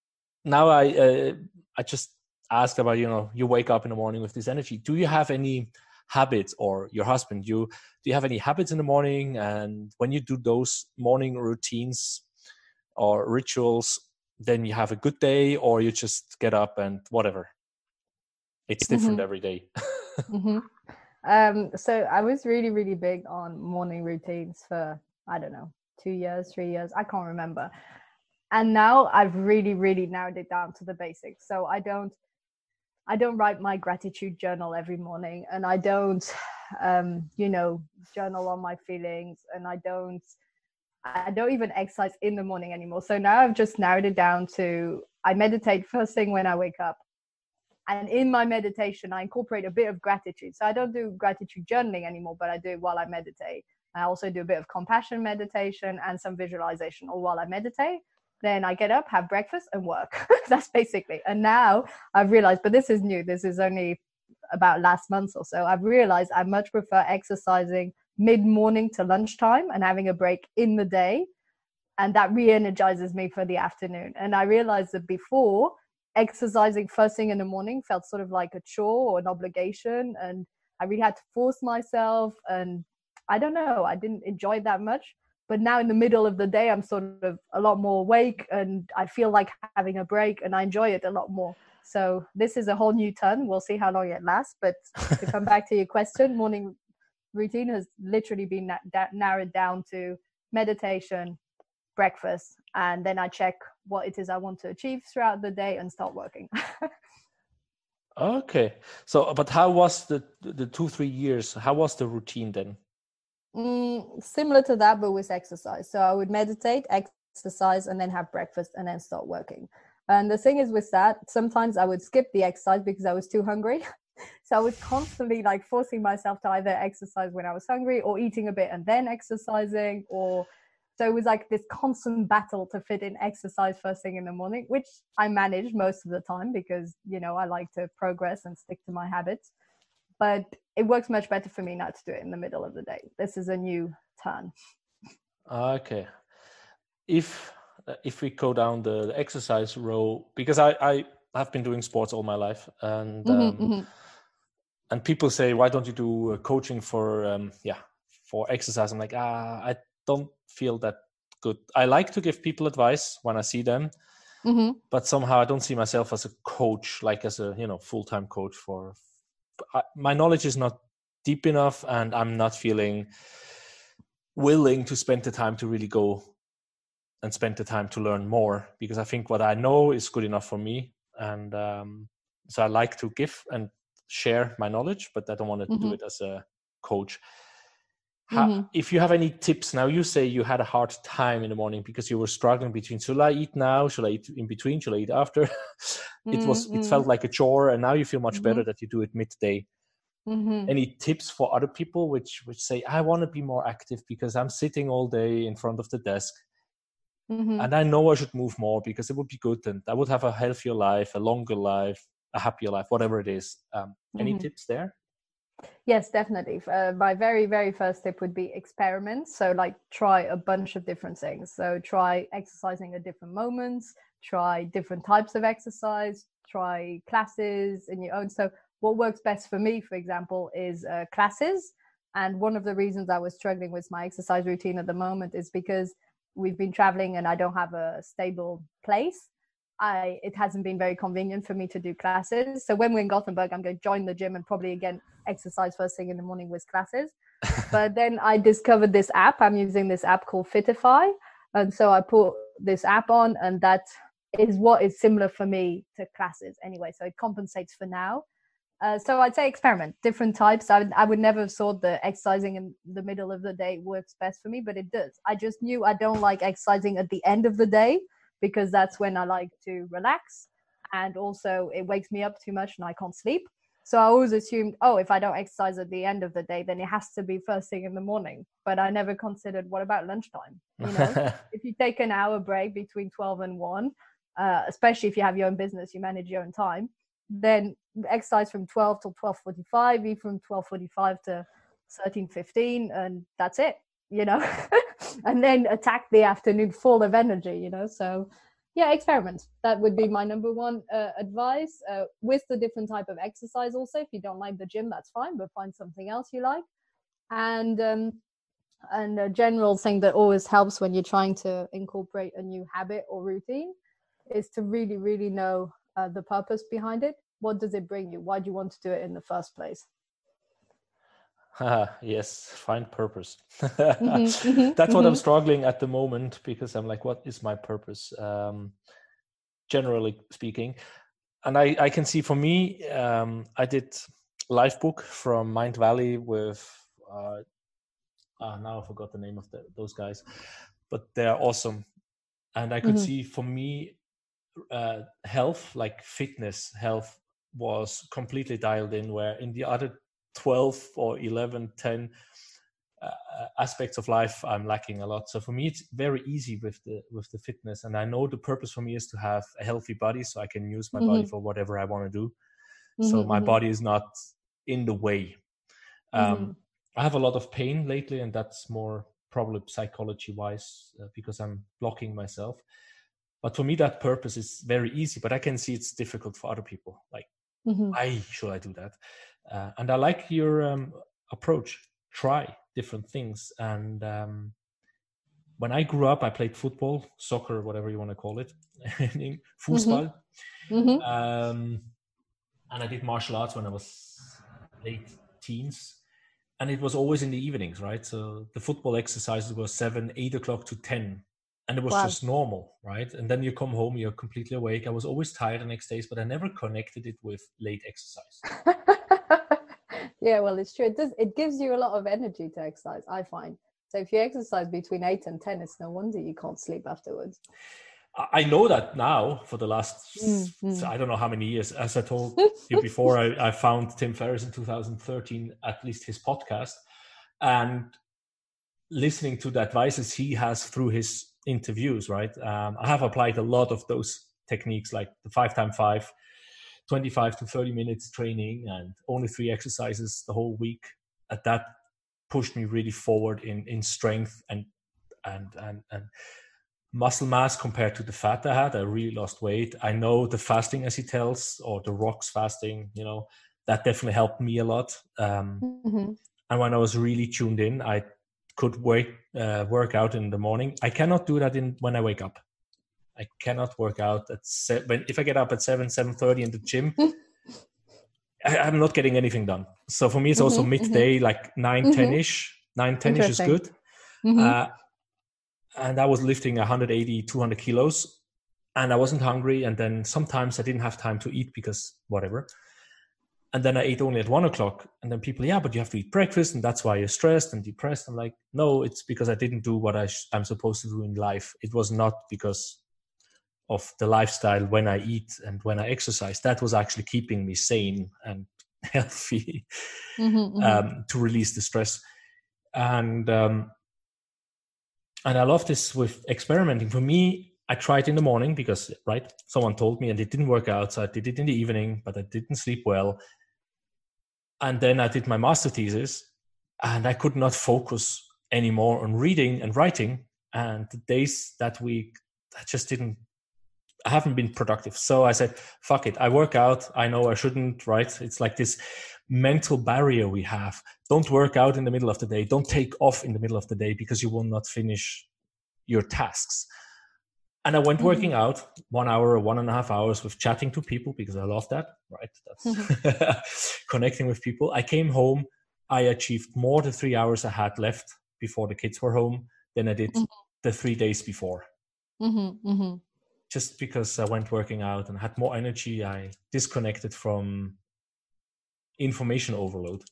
just asked about, you wake up in the morning with this energy. Do you have any habits, or your husband, do you have any habits in the morning? And when you do those morning routines or rituals, then you have a good day, or you just get up and whatever? It's different every day. So I was really, really big on morning routines for, I don't know, 2 years, 3 years, I can't remember. And now I've really, really narrowed it down to the basics. So I don't write my gratitude journal every morning, and I don't, journal on my feelings, and I don't even exercise in the morning anymore. So now I've just narrowed it down to, I meditate first thing when I wake up. And in my meditation, I incorporate a bit of gratitude. So I don't do gratitude journaling anymore, but I do it while I meditate. I also do a bit of compassion meditation and some visualization all while I meditate. Then I get up, have breakfast, and work. That's basically. And now I've realized, but this is new. This is only about last month or so. I've realized I much prefer exercising mid-morning to lunchtime and having a break in the day. And that re-energizes me for the afternoon. And I realized that before, exercising first thing in the morning felt sort of like a chore or an obligation, and I really had to force myself, and I don't know, I didn't enjoy it that much. But now in the middle of the day, I'm sort of a lot more awake, and I feel like having a break, and I enjoy it a lot more. So this is a whole new turn. We'll see how long it lasts. But to come back to your question, morning routine has literally been narrowed down to meditation, breakfast, and then I check what it is I want to achieve throughout the day and start working. Okay. So, but how was the 2-3 years? How was the routine then? Similar to that, but with exercise. So I would meditate, exercise, and then have breakfast, and then start working. And the thing is with that, sometimes I would skip the exercise because I was too hungry. So I was constantly like forcing myself to either exercise when I was hungry, or eating a bit and then exercising, or so it was like this constant battle to fit in exercise first thing in the morning, which I managed most of the time because, I like to progress and stick to my habits. But it works much better for me not to do it in the middle of the day. This is a new turn. Okay. If we go down the exercise row, because I have been doing sports all my life, and and people say, why don't you do coaching for exercise? I'm like, I don't feel that good. I like to give people advice when I see them, but somehow I don't see myself as a coach, like as a full-time coach. My knowledge is not deep enough, and I'm not feeling willing to spend the time to really go and spend the time to learn more, because I think what I know is good enough for me, and so I like to give and share my knowledge, but I don't want to do it as a coach. If you have any tips, now you say you had a hard time in the morning because you were struggling between, should I eat now, should I eat in between, should I eat after? It felt like a chore, and now you feel much better that you do it midday. Any tips for other people which say, I want to be more active because I'm sitting all day in front of the desk, and I know I should move more because it would be good, and I would have a healthier life, a longer life, a happier life, whatever it is. Any tips there? Yes, definitely. My very, very first tip would be experiment. So like try a bunch of different things. So try exercising at different moments, try different types of exercise, try classes in your own. So what works best for me, for example, is classes. And one of the reasons I was struggling with my exercise routine at the moment is because we've been traveling and I don't have a stable place. It hasn't been very convenient for me to do classes. So when we're in Gothenburg, I'm going to join the gym and probably again exercise first thing in the morning with classes. But then I discovered this app. I'm using this app called Fitify. And so I put this app on, and that is what is similar for me to classes anyway. So it compensates for now. So I'd say experiment, different types. I would never have thought that exercising in the middle of the day works best for me, but it does. I just knew I don't like exercising at the end of the day, because that's when I like to relax, and also it wakes me up too much and I can't sleep. So I always assumed, oh, if I don't exercise at the end of the day, then it has to be first thing in the morning. But I never considered, what about lunchtime? If you take an hour break between 12 and 1, especially if you have your own business, you manage your own time, then exercise from 12 till 12:45, eat from 12:45 to 13:15, and that's it, and then attack the afternoon full of energy, So yeah, experiment. That would be my number one advice, with the different type of exercise. Also, if you don't like the gym, that's fine, but find something else you like. And a general thing that always helps when you're trying to incorporate a new habit or routine is to really, really know the purpose behind it. What does it bring you? Why do you want to do it in the first place? Yes, find purpose. That's what I'm struggling at the moment, because I'm like, what is my purpose? Generally speaking. And I can see, for me, I did Lifebook from Mind Valley with, now I forgot the name of those guys, but they're awesome. And I could see, for me, health, like fitness health, was completely dialed in, where in the other 12 or 11, 10 aspects of life, I'm lacking a lot. So for me, it's very easy with the fitness, and I know the purpose for me is to have a healthy body, so I can use my body for whatever I want to do. So my body is not in the way. I have a lot of pain lately, and that's more probably psychology wise, because I'm blocking myself. But for me, that purpose is very easy, but I can see it's difficult for other people. Like, why should I do that? And I like your approach. Try different things. And when I grew up, I played football, soccer, whatever you want to call it, Fußball. And I did martial arts when I was late teens. And it was always in the evenings, right? So the football exercises were 7, 8 o'clock to 10. And it was just normal, right? And then you come home, you're completely awake. I was always tired the next days, but I never connected it with late exercise. Yeah, well, it's true. It gives you a lot of energy to exercise, I find. So if you exercise between 8 and 10, it's no wonder you can't sleep afterwards. I know that now for the last, I don't know how many years. As I told you before, I found Tim Ferriss in 2013, at least his podcast. And listening to the advices he has through his interviews, right? I have applied a lot of those techniques, like the 5x5, 25 to 30 minutes training, and only 3 exercises the whole week. That pushed me really forward in strength and muscle mass compared to the fat I had. I really lost weight. I know the fasting, as he tells, or the rocks fasting, that definitely helped me a lot. And when I was really tuned in, I could work out in the morning. I cannot do that when I wake up. I cannot work out at 7. If I get up at 7:30 in the gym, I'm not getting anything done. So for me, it's also midday, like 9:10ish. 9:10ish is good. And I was lifting 180, 200 kilos, and I wasn't hungry. And then sometimes I didn't have time to eat because whatever. And then I ate only at 1 o'clock. And then people, but you have to eat breakfast, and that's why you're stressed and depressed. I'm like, no, it's because I didn't do what I'm supposed to do in life. It was not because of the lifestyle when I eat and when I exercise. That was actually keeping me sane and healthy to release the stress. And I love this with experimenting. For me, I tried in the morning because, right, someone told me, and it didn't work out. So I did it in the evening, but I didn't sleep well. And then I did my master thesis, and I could not focus anymore on reading and writing. And the days that week, I haven't been productive. So I said, fuck it. I work out. I know I shouldn't, right? It's like this mental barrier we have. Don't work out in the middle of the day. Don't take off in the middle of the day, because you will not finish your tasks. And I went working out 1 hour or 1.5 hours with chatting to people, because I love that, right? That's connecting with people. I came home. I achieved more the 3 hours I had left before the kids were home than I did the 3 days before. Just because I went working out and had more energy, I disconnected from information overload.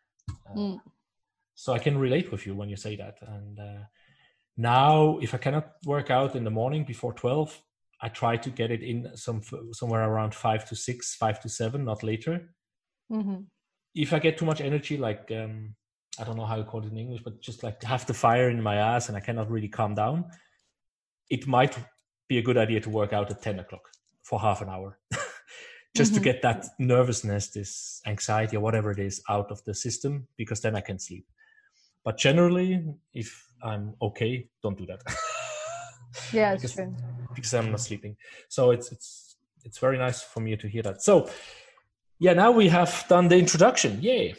So I can relate with you when you say that. And now, if I cannot work out in the morning before 12, I try to get it in somewhere around 5 to 6, 5 to 7, not later. Mm-hmm. If I get too much energy, like I don't know how you call it in English, but just like have the fire in my ass and I cannot really calm down, it might be a good idea to work out at 10 o'clock for half an hour. Just to get that nervousness, this anxiety or whatever it is out of the system, because then I can sleep. But generally, if I'm okay, don't do that. Yeah, it's true. Because I'm not sleeping. So it's very nice for me to hear that. So yeah, now we have done the introduction. Yay.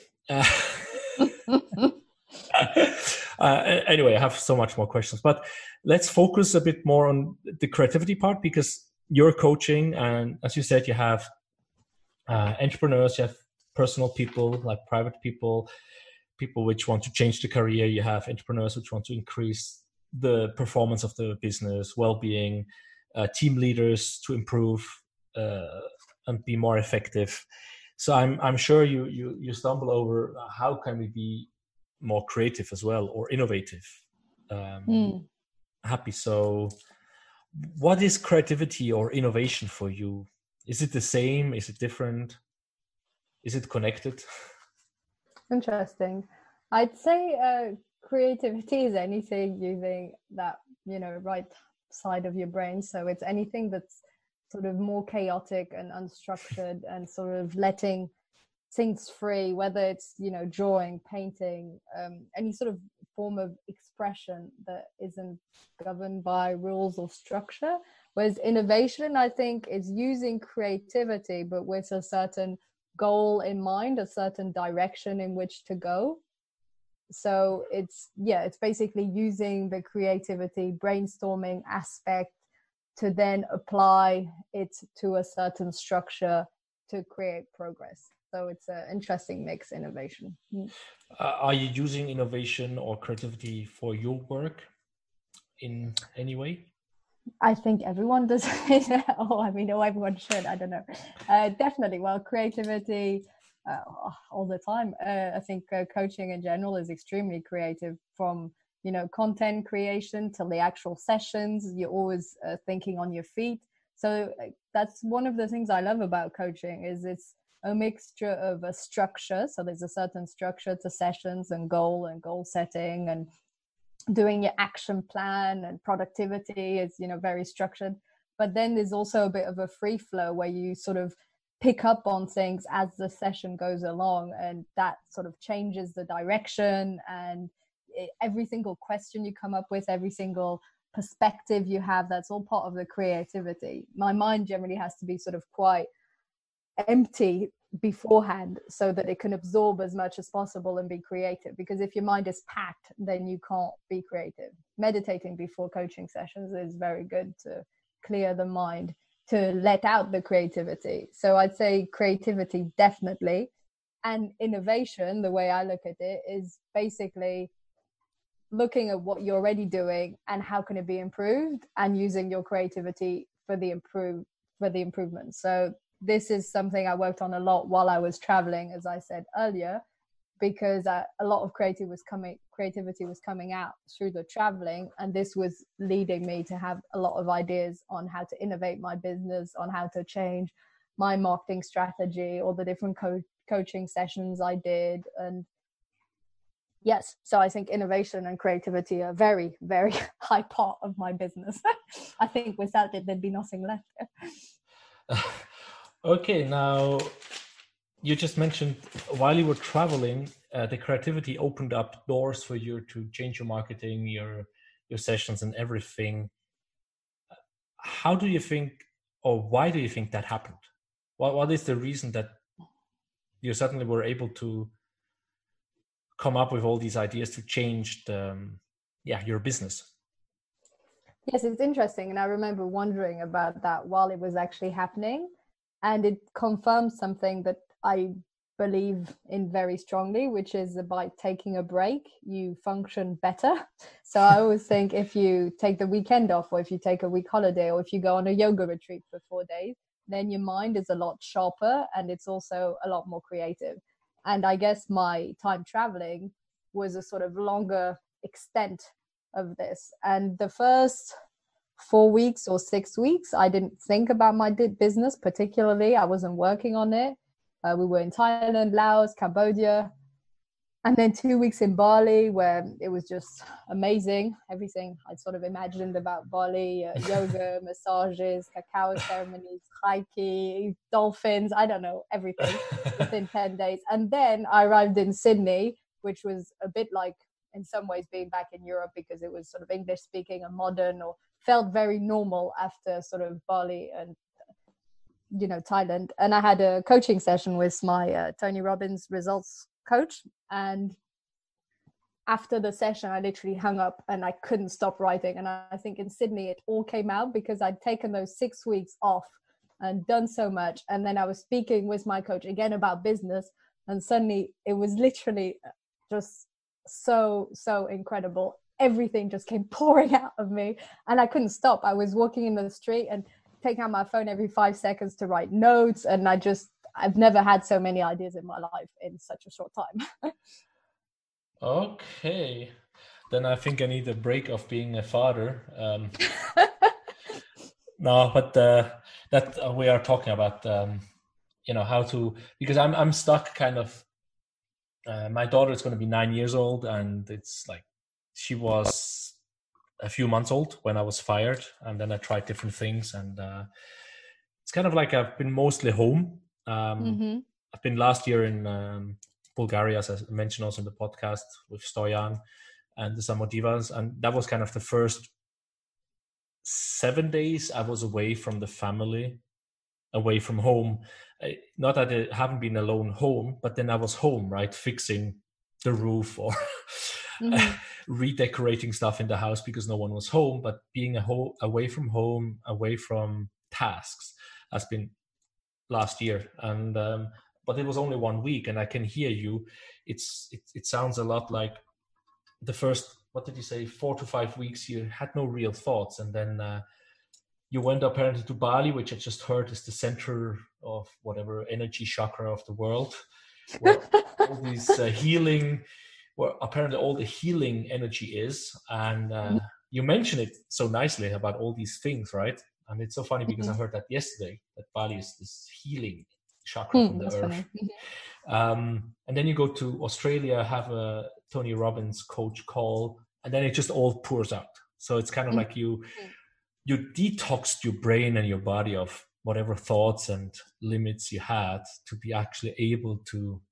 Anyway, I have so much more questions, but let's focus a bit more on the creativity part, because you're coaching, and as you said, you have entrepreneurs, you have personal people, like private people which want to change the career. You have entrepreneurs which want to increase the performance of the business, well-being, team leaders to improve and be more effective. So I'm sure you stumble over how can we be more creative as well, or innovative. Happy. So what is creativity or innovation for you? Is it the same? Is it different? Is it connected? Interesting. I'd say creativity is anything using that, right side of your brain. So it's anything that's sort of more chaotic and unstructured and sort of letting things free, whether it's, drawing, painting, any sort of form of expression that isn't governed by rules or structure. Whereas innovation, I think, is using creativity, but with a certain goal in mind, a certain direction in which to go. So it's basically using the creativity brainstorming aspect to then apply it to a certain structure to create progress. So it's an interesting mix, innovation. Are you using innovation or creativity for your work in any way? I think everyone does it. Everyone should. I don't know. Definitely. Well, creativity all the time. I think coaching in general is extremely creative, from content creation till the actual sessions. You're always thinking on your feet. So that's one of the things I love about coaching, is it's a mixture of a structure. So there's a certain structure to sessions and goal setting and doing your action plan, and productivity is very structured. But then there's also a bit of a free flow where you sort of pick up on things as the session goes along, and that sort of changes the direction. And every single question you come up with, every single perspective you have, that's all part of the creativity. My mind generally has to be sort of quite empty beforehand so that it can absorb as much as possible and be creative, because if your mind is packed, then you can't be creative. Meditating before coaching sessions is very good to clear the mind, to let out the creativity. So I'd say creativity definitely, and innovation, the way I look at it, is basically looking at what you're already doing and how can it be improved, and using your creativity for the improvement. So this is something I worked on a lot while I was traveling, as I said earlier, because a lot of creativity was coming out through the traveling, and this was leading me to have a lot of ideas on how to innovate my business, on how to change my marketing strategy, or the different coaching sessions I did. And yes, so I think innovation and creativity are very, very high part of my business. I think without it, there'd be nothing left. Okay, now you just mentioned while you were traveling, the creativity opened up doors for you to change your marketing, your sessions, and everything. How do you think, or why do you think that happened? What is the reason that you suddenly were able to come up with all these ideas to change your business? Yes, it's interesting, and I remember wondering about that while it was actually happening. And it confirms something that I believe in very strongly, which is about taking a break, you function better. So I always think if you take the weekend off, or if you take a week holiday, or if you go on a yoga retreat for 4 days, then your mind is a lot sharper, and it's also a lot more creative. And I guess my time traveling was a sort of longer extent of this. And the first 4 weeks or 6 weeks, I didn't think about my business particularly. I wasn't working on it. We were in Thailand, Laos, Cambodia, and then 2 weeks in Bali, where it was just amazing. Everything I'd sort of imagined about Bali, yoga, massages, cacao ceremonies, reiki, dolphins, I don't know, everything within 10 days. And then I arrived in Sydney, which was a bit like, in some ways, being back in Europe, because it was sort of English speaking and modern, or felt very normal after sort of Bali and Thailand. And I had a coaching session with my Tony Robbins results coach, and after the session I literally hung up and I couldn't stop writing. And I think in Sydney it all came out because I'd taken those 6 weeks off and done so much, and then I was speaking with my coach again about business, and suddenly it was literally just so incredible. Everything just came pouring out of me and I couldn't stop. I was walking in the street and taking out my phone every 5 seconds to write notes, and I've never had so many ideas in my life in such a short time. Okay, then I think I need a break of being a father. No, but that we are talking about, how to, because I'm stuck kind of. My daughter is going to be 9 years old, and it's like she was a few months old when I was fired, and then I tried different things, and it's kind of like I've been mostly home. I've been last year in Bulgaria, as I mentioned also in the podcast, with Stoyan and the Samodivas, and that was kind of the first 7 days I was away from the family, away from home. Not that I haven't been alone home, but then I was home, right, fixing the roof or redecorating stuff in the house because no one was home. But being away from home, away from tasks, has been last year. And but it was only 1 week, and I can hear you. It sounds a lot like the first, what did you say, 4 to 5 weeks you had no real thoughts, and then you went apparently to Bali, which I just heard is the center of whatever energy chakra of the world, where all these healing, where apparently all the healing energy is. And you mentioned it so nicely about all these things, right? And it's so funny because I heard that yesterday, that Bali is this healing chakra from the earth. And then you go to Australia, have a Tony Robbins coach call, and then it just all pours out. So it's kind of like you detoxed your brain and your body of whatever thoughts and limits you had to be actually able to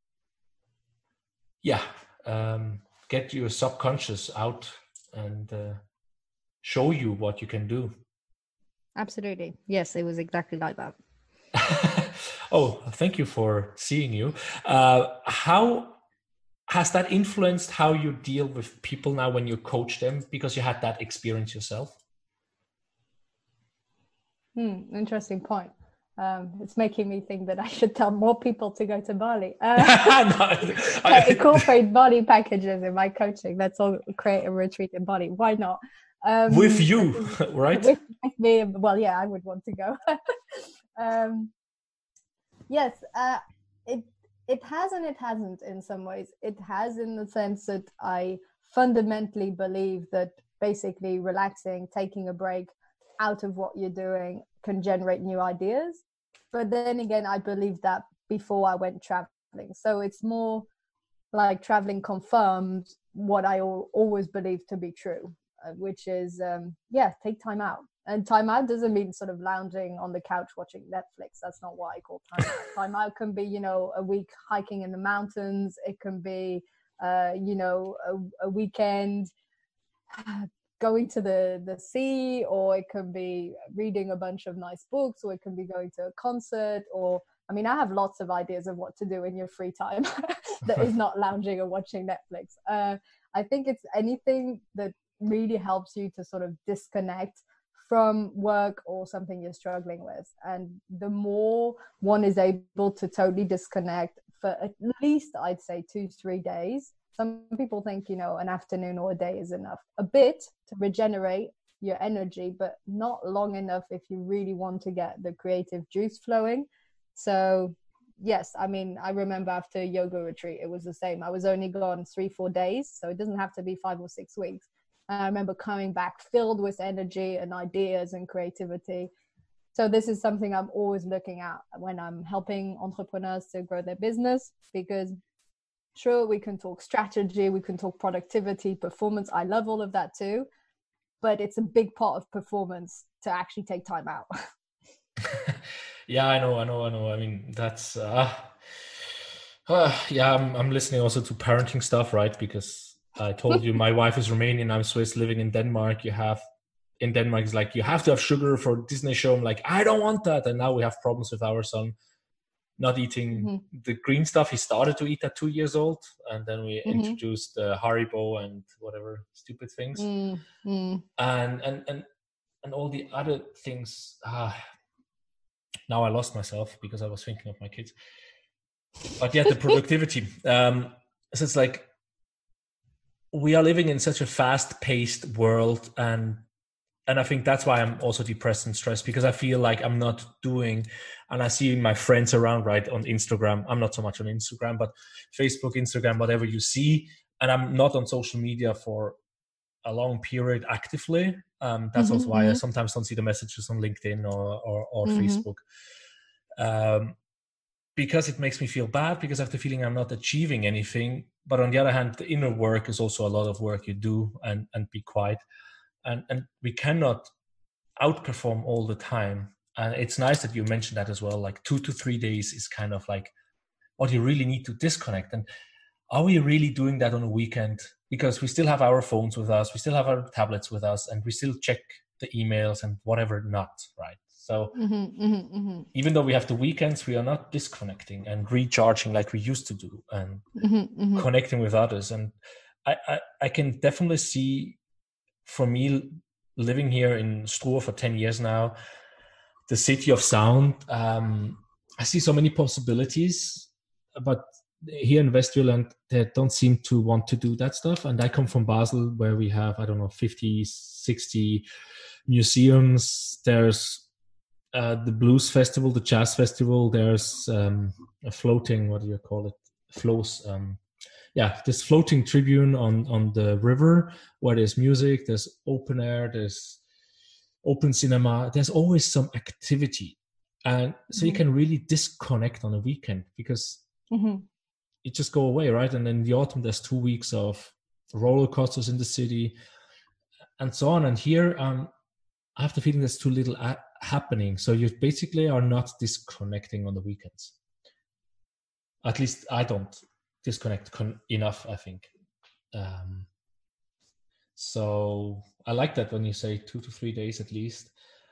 get your subconscious out and show you what you can do. Absolutely. Yes, it was exactly like that. Oh, thank you for seeing you. How has that influenced how you deal with people now when you coach them, because you had that experience yourself? Interesting point. It's making me think that I should tell more people to go to Bali. Incorporate Bali packages in my coaching. Let's all create a retreat in Bali. Why not? With you, right? With me. Well, yeah, I would want to go. Yes, it has and it hasn't in some ways. It has in the sense that I fundamentally believe that basically relaxing, taking a break out of what you're doing can generate new ideas. But then again, I believed that before I went traveling. So it's more like traveling confirmed what I always believed to be true, which is, take time out. And time out doesn't mean sort of lounging on the couch watching Netflix. That's not what I call time out. Time out can be, a week hiking in the mountains. It can be, a weekend going to the sea, or it can be reading a bunch of nice books, or it can be going to a concert, or I mean, I have lots of ideas of what to do in your free time that is not lounging or watching Netflix. I think it's anything that really helps you to sort of disconnect from work or something you're struggling with. And the more one is able to totally disconnect for at least, I'd say 2-3 days. Some people think, an afternoon or a day is enough. A bit to regenerate your energy, but not long enough if you really want to get the creative juice flowing. So yes, I mean, I remember after a yoga retreat, it was the same. I was only gone 3-4 days, so it doesn't have to be 5 or 6 weeks. And I remember coming back filled with energy and ideas and creativity. So this is something I'm always looking at when I'm helping entrepreneurs to grow their business, because sure, we can talk strategy, we can talk productivity, performance. I love all of that too, but it's a big part of performance to actually take time out. Yeah, I know. I mean, that's yeah. I'm listening also to parenting stuff, right? Because I told you my wife is Romanian, I'm Swiss, living in Denmark. In Denmark, it's like you have to have sugar for Disney show. I'm like, I don't want that, and now we have problems with our son not eating the green stuff. He started to eat at 2 years old, and then we introduced Haribo and whatever stupid things, and all the other things. Now I lost myself because I was thinking of my kids. But yeah, the productivity. So it's like we are living in such a fast-paced world, and I think that's why I'm also depressed and stressed, because I feel like I'm not doing, and I see my friends around, right, on Instagram. I'm not so much on Instagram, but Facebook, Instagram, whatever you see, and I'm not on social media for a long period actively. That's also why I sometimes don't see the messages on LinkedIn or Facebook. Because it makes me feel bad, because I have the feeling I'm not achieving anything. But on the other hand, the inner work is also a lot of work you do, and be quiet. And we cannot outperform all the time. And it's nice that you mentioned that as well. Like 2 to 3 days is kind of like what you really need to disconnect. And are we really doing that on a weekend? Because we still have our phones with us, we still have our tablets with us, and we still check the emails and whatever not, right? So even though we have the weekends, we are not disconnecting and recharging like we used to do, and connecting with others. And I can definitely see, for me, living here in Struer for 10 years now, the city of sound, I see so many possibilities, but here in Westjylland, they don't seem to want to do that stuff. And I come from Basel, where we have, 50, 60 museums. There's the blues festival, the jazz festival. There's a floating, what do you call it? Flows. This floating tribune on the river, where there's music, there's open air, there's open cinema. There's always some activity. And so you can really disconnect on a weekend, because you just go away, right? And in the autumn, there's 2 weeks of roller coasters in the city and so on. And here, I have the feeling there's too little happening. So you basically are not disconnecting on the weekends. At least I don't disconnect enough, I think. So I like that when you say 2 to 3 days at least.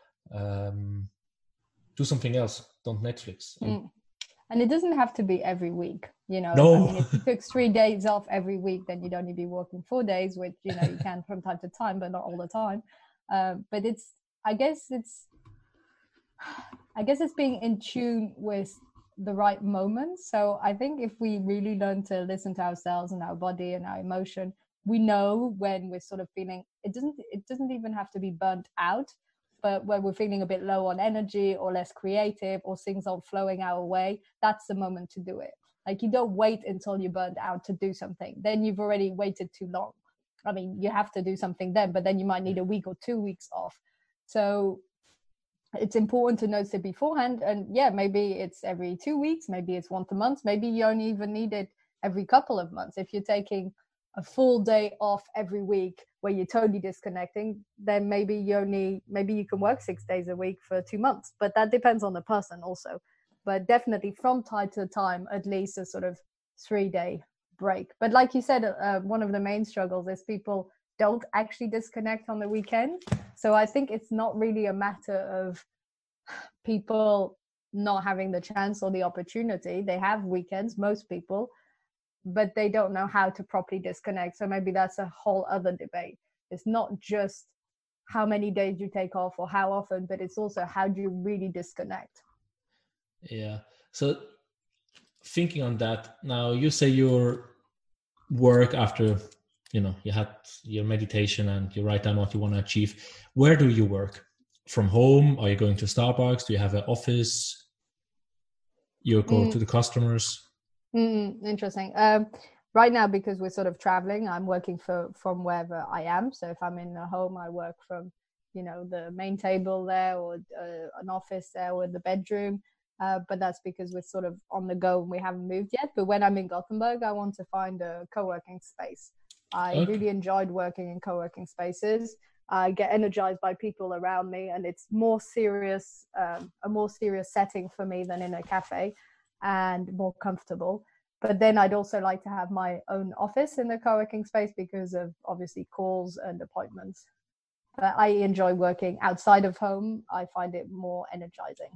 Do something else. Don't Netflix. And it doesn't have to be every week, you know. No. I mean, if you took 3 days off every week, then you'd only be working 4 days, which, you know, you can from time to time, but not all the time. But I guess it's being in tune with the right moments. So I think if we really learn to listen to ourselves and our body and our emotion, we know when we're sort of feeling, it doesn't even have to be burnt out, but when we're feeling a bit low on energy or less creative, or things aren't flowing our way, that's the moment to do it. Like, you don't wait until you're burnt out to do something. Then you've already waited too long. I mean, you have to do something then, but then you might need a week or 2 weeks off. So it's important to notice it beforehand. And yeah, maybe it's every 2 weeks, maybe it's once a month, maybe you only even need it every couple of months. If you're taking a full day off every week where you're totally disconnecting, then maybe you can work 6 days a week for 2 months. But that depends on the person also. But definitely from time to time, at least a sort of 3-day break. But like you said, one of the main struggles is people don't actually disconnect on the weekend. So I think it's not really a matter of people not having the chance or the opportunity. They have weekends, most people, but they don't know how to properly disconnect. So maybe that's a whole other debate. It's not just how many days you take off or how often, but it's also how do you really disconnect. Yeah. So thinking on that, now you say your work after, you had your meditation and you write down what you want to achieve. Where do you work? From home? Are you going to Starbucks? Do you have an office? You go to the customers? Interesting. Right now, because we're sort of traveling, I'm working from wherever I am. So if I'm in a home, I work from the main table there, or an office there, or the bedroom. But that's because we're sort of on the go and we haven't moved yet. But when I'm in Gothenburg, I want to find a co-working space. I really enjoyed working in co-working spaces. I get energized by people around me, and it's more serious, a more serious setting for me than in a cafe, and more comfortable. But then I'd also like to have my own office in the co-working space because of obviously calls and appointments. But I enjoy working outside of home. I find it more energizing.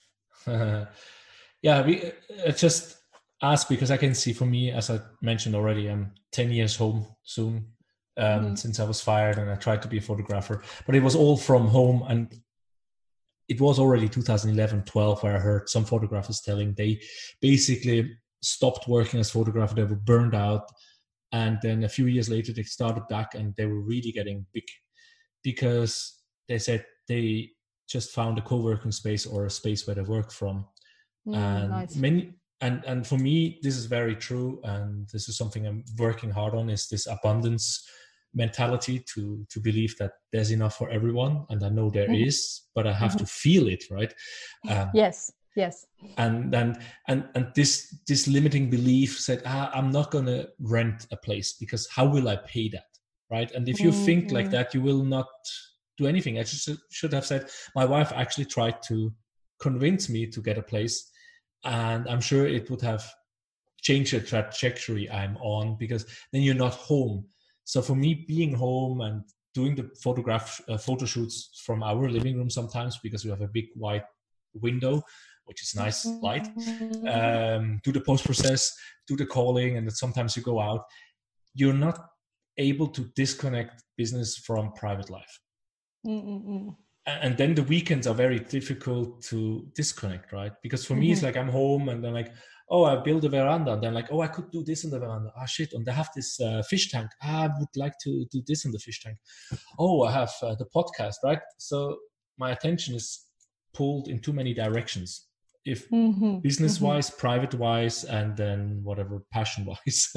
Yeah, we just ask because I can see, for me, as I mentioned already, I'm 10 years home soon. Since I was fired, and I tried to be a photographer, but it was all from home. And it was already 2011-12 where I heard some photographers telling they basically stopped working as photographer. They were burned out, and then a few years later they started back, and they were really getting big because they said they just found a co-working space or a space where they work from. And nice. And for me, this is very true, and this is something I'm working hard on, is this abundance mentality, to believe that there's enough for everyone. And I know there is, but I have to feel it, right? Yes. And this limiting belief said, I'm not going to rent a place because how will I pay that, right? And if you think like that, you will not do anything. I should have said, my wife actually tried to convince me to get a place, and I'm sure it would have changed the trajectory I'm on, because then you're not home. So for me, being home and doing the photo shoots from our living room sometimes, because we have a big wide window, which is nice light, do the post-process, do the calling, and then sometimes you go out, you're not able to disconnect business from private life. And then the weekends are very difficult to disconnect, right? Because for me, it's like I'm home, and then like, oh, I build a veranda, and then like, oh, I could do this in the veranda. Ah, shit, and I have this fish tank. I would like to do this in the fish tank. Oh, I have the podcast, right? So my attention is pulled in too many directions. If business-wise, private-wise, and then whatever passion-wise.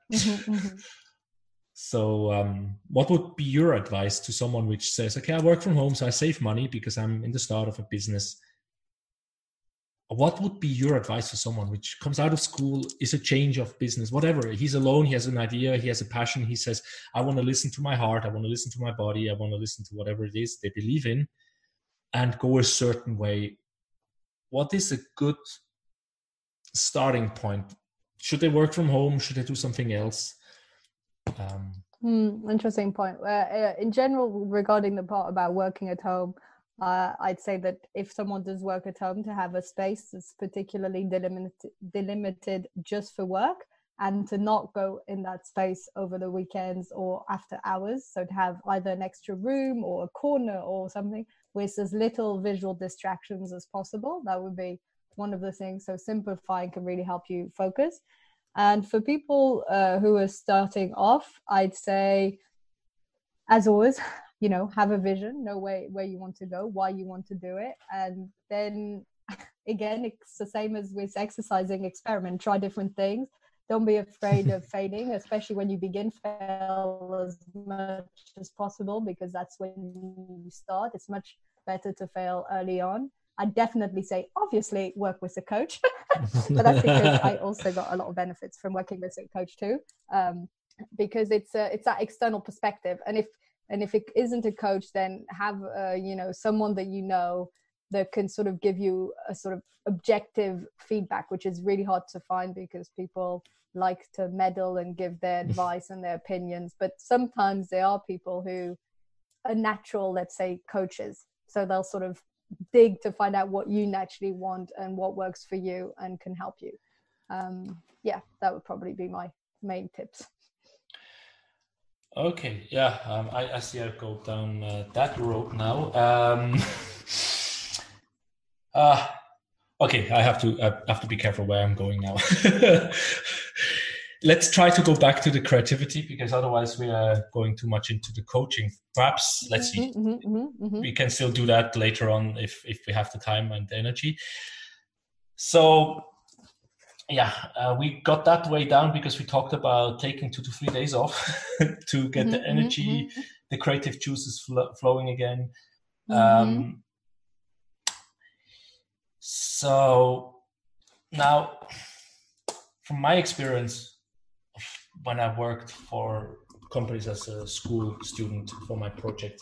So what would be your advice to someone which says, okay, I work from home, so I save money because I'm in the start of a business? What would be your advice to someone which comes out of school, is a change of business, whatever? He's alone, he has an idea, he has a passion. He says, I want to listen to my heart, I want to listen to my body, I want to listen to whatever it is they believe in, and go a certain way. What is a good starting point? Should they work from home? Should they do something else? Interesting point. In general, regarding the part about working at home, I'd say that if someone does work at home, to have a space that's particularly delimited just for work, and to not go in that space over the weekends or after hours. So to have either an extra room or a corner or something with as little visual distractions as possible. That would be one of the things. So simplifying can really help you focus. And for people who are starting off, I'd say, as always, have a vision, know where you want to go, why you want to do it. And then again, it's the same as with exercising, experiment, try different things. Don't be afraid of failing, especially when you begin. Fail as much as possible, because that's when you start. It's much better to fail early on. I definitely say, obviously, work with a coach, but that's because I also got a lot of benefits from working with a coach too, because it's that external perspective. And if it isn't a coach, then have someone that that can sort of give you a sort of objective feedback, which is really hard to find because people like to meddle and give their advice and their opinions. But sometimes there are people who are natural, let's say, coaches. So they'll sort of dig to find out what you naturally want and what works for you and can help you. That would probably be my main tips. Okay, yeah, I see I go down that road now. Okay, I have to be careful where I'm going now. Let's try to go back to the creativity, because otherwise we are going too much into the coaching. Perhaps, let's see. We can still do that later on if we have the time and the energy. So we got that way down because we talked about taking 2 to 3 days off to get the energy, the creative juices flowing again. So now, from my experience, when I worked for companies as a school student for my project,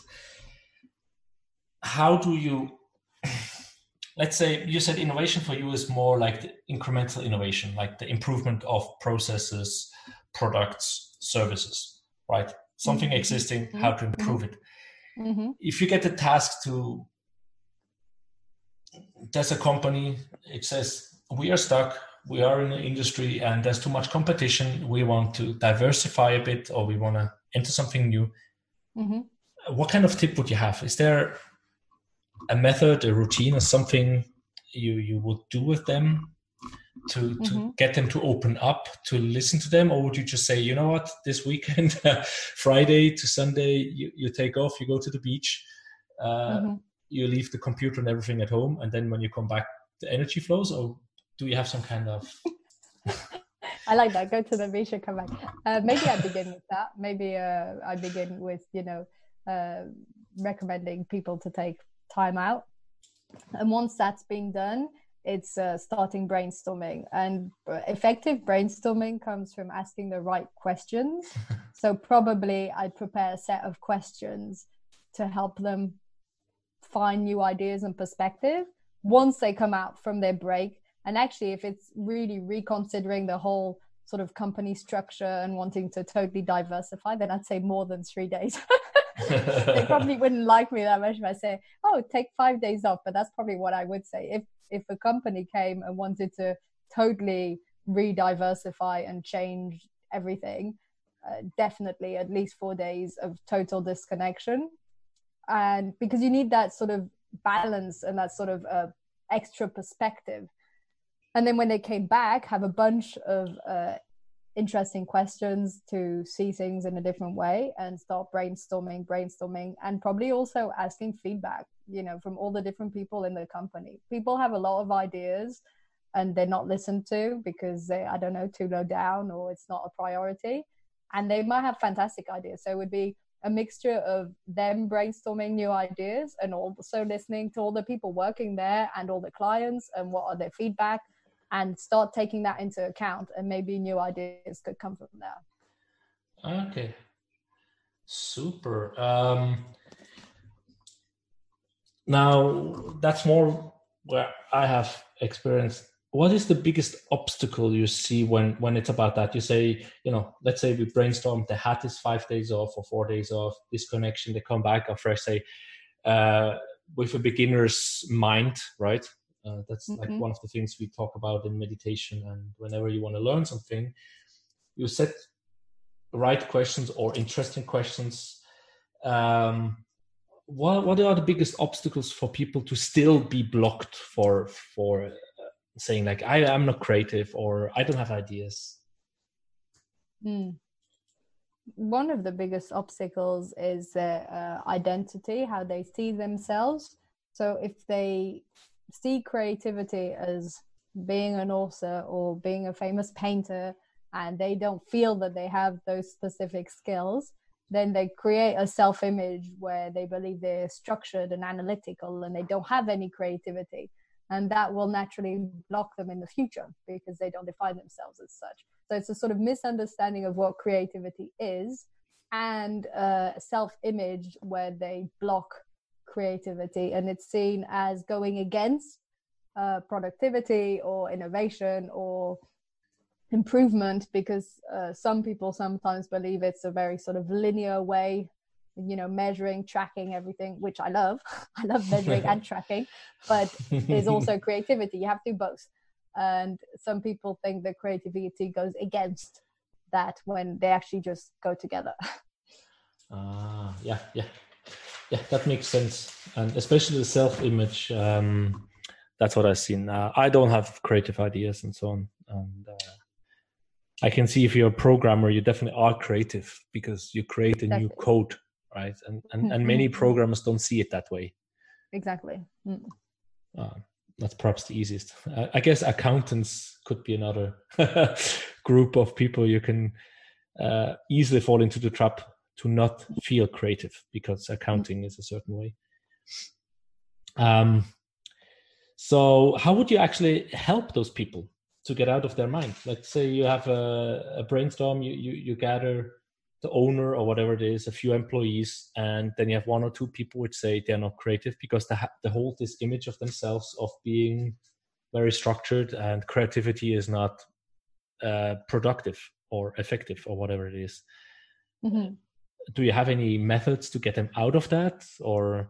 how do you, let's say you said innovation for you is more like the incremental innovation, like the improvement of processes, products, services, right? Something existing, how to improve it. If you get the task to, there's a company, it says, we are stuck, we are in an industry and there's too much competition, we want to diversify a bit, or we want to enter something new. What kind of tip would you have? Is there a method, a routine, or something you would do with them to get them to open up, to listen to them? Or would you just say, you know what, this weekend, Friday to Sunday, you take off, you go to the beach, you leave the computer and everything at home, and then when you come back, the energy flows? Or do you have some kind of... I like that. Go to the beach and come back. Maybe I begin with that. Maybe I begin with, recommending people to take time out. And once that's being done, it's starting brainstorming. And effective brainstorming comes from asking the right questions. So probably I'd prepare a set of questions to help them find new ideas and perspective once they come out from their break. And actually, if it's really reconsidering the whole sort of company structure and wanting to totally diversify, then I'd say more than 3 days. They probably wouldn't like me that much if I say, oh, take 5 days off. But that's probably what I would say. If a company came and wanted to totally re-diversify and change everything, definitely at least 4 days of total disconnection. And because you need that sort of balance and that sort of extra perspective. And then when they came back, have a bunch of interesting questions to see things in a different way and start brainstorming, and probably also asking feedback, from all the different people in the company. People have a lot of ideas and they're not listened to because they, I don't know, too low down, or it's not a priority. And they might have fantastic ideas. So it would be a mixture of them brainstorming new ideas and also listening to all the people working there and all the clients and what are their feedback, and start taking that into account, and maybe new ideas could come from there. Okay, super. Now that's more where I have experience. What is the biggest obstacle you see when it's about that? You say, let's say we brainstorm, they had this 5 days off or 4 days off, this connection, they come back after, I say, with a beginner's mind, right? That's like one of the things we talk about in meditation. And whenever you want to learn something, you set right questions or interesting questions. What are the biggest obstacles for people to still be blocked for saying like, I'm not creative, or I don't have ideas? One of the biggest obstacles is their identity, how they see themselves. So if they see creativity as being an author or being a famous painter, and they don't feel that they have those specific skills, then they create a self-image where they believe they're structured and analytical and they don't have any creativity. And that will naturally block them in the future because they don't define themselves as such. So it's a sort of misunderstanding of what creativity is, and a self-image where they block creativity, and it's seen as going against productivity or innovation or improvement, because some people sometimes believe it's a very sort of linear way, measuring, tracking everything, which I love. I love measuring and tracking, but there's also creativity. You have to do both. And some people think that creativity goes against that when they actually just go together. Yeah, that makes sense. And especially the self-image, that's what I've seen. I don't have creative ideas and so on. And I can see if you're a programmer, you definitely are creative because you create a new code, right? And many programmers don't see it that way. Exactly. that's perhaps the easiest. I guess accountants could be another group of people you can easily fall into the trap to not feel creative because accounting is a certain way. So how would you actually help those people to get out of their mind? Let's say you have a brainstorm, you gather the owner or whatever it is, a few employees, and then you have one or two people which say they're not creative because they hold this image of themselves of being very structured, and creativity is not productive or effective or whatever it is. Mm-hmm. Do you have any methods to get them out of that, or?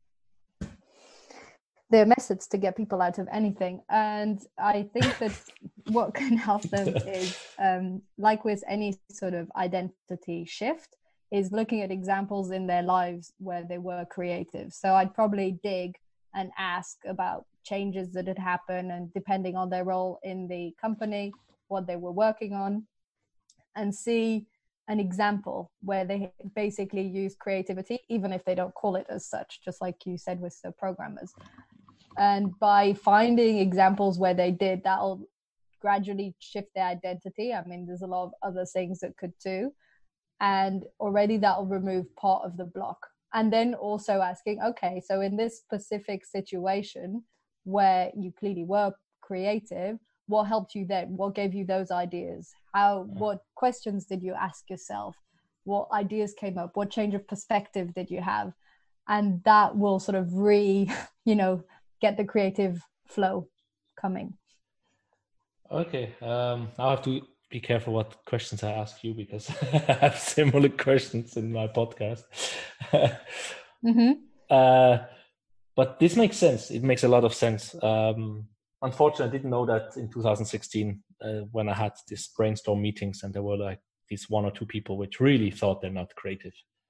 There are methods to get people out of anything, and I think that what can help them is, like with any sort of identity shift, is looking at examples in their lives where they were creative. So I'd probably dig and ask about changes that had happened, and depending on their role in the company, what they were working on, and see an example where they basically use creativity, even if they don't call it as such, just like you said with the programmers. And by finding examples where they did, that'll gradually shift their identity. I mean, there's a lot of other things that could too. And already that'll remove part of the block. And then also asking, okay, so in this specific situation where you clearly were creative, what helped you then? What gave you those ideas? What questions did you ask yourself? What ideas came up? What change of perspective did you have? And that will sort of get the creative flow coming. Okay, I'll have to be careful what questions I ask you, because I have similar questions in my podcast. Mm-hmm. But this makes sense. It makes a lot of sense. Unfortunately, I didn't know that in 2016 when I had these brainstorm meetings, and there were like these one or two people which really thought they're not creative.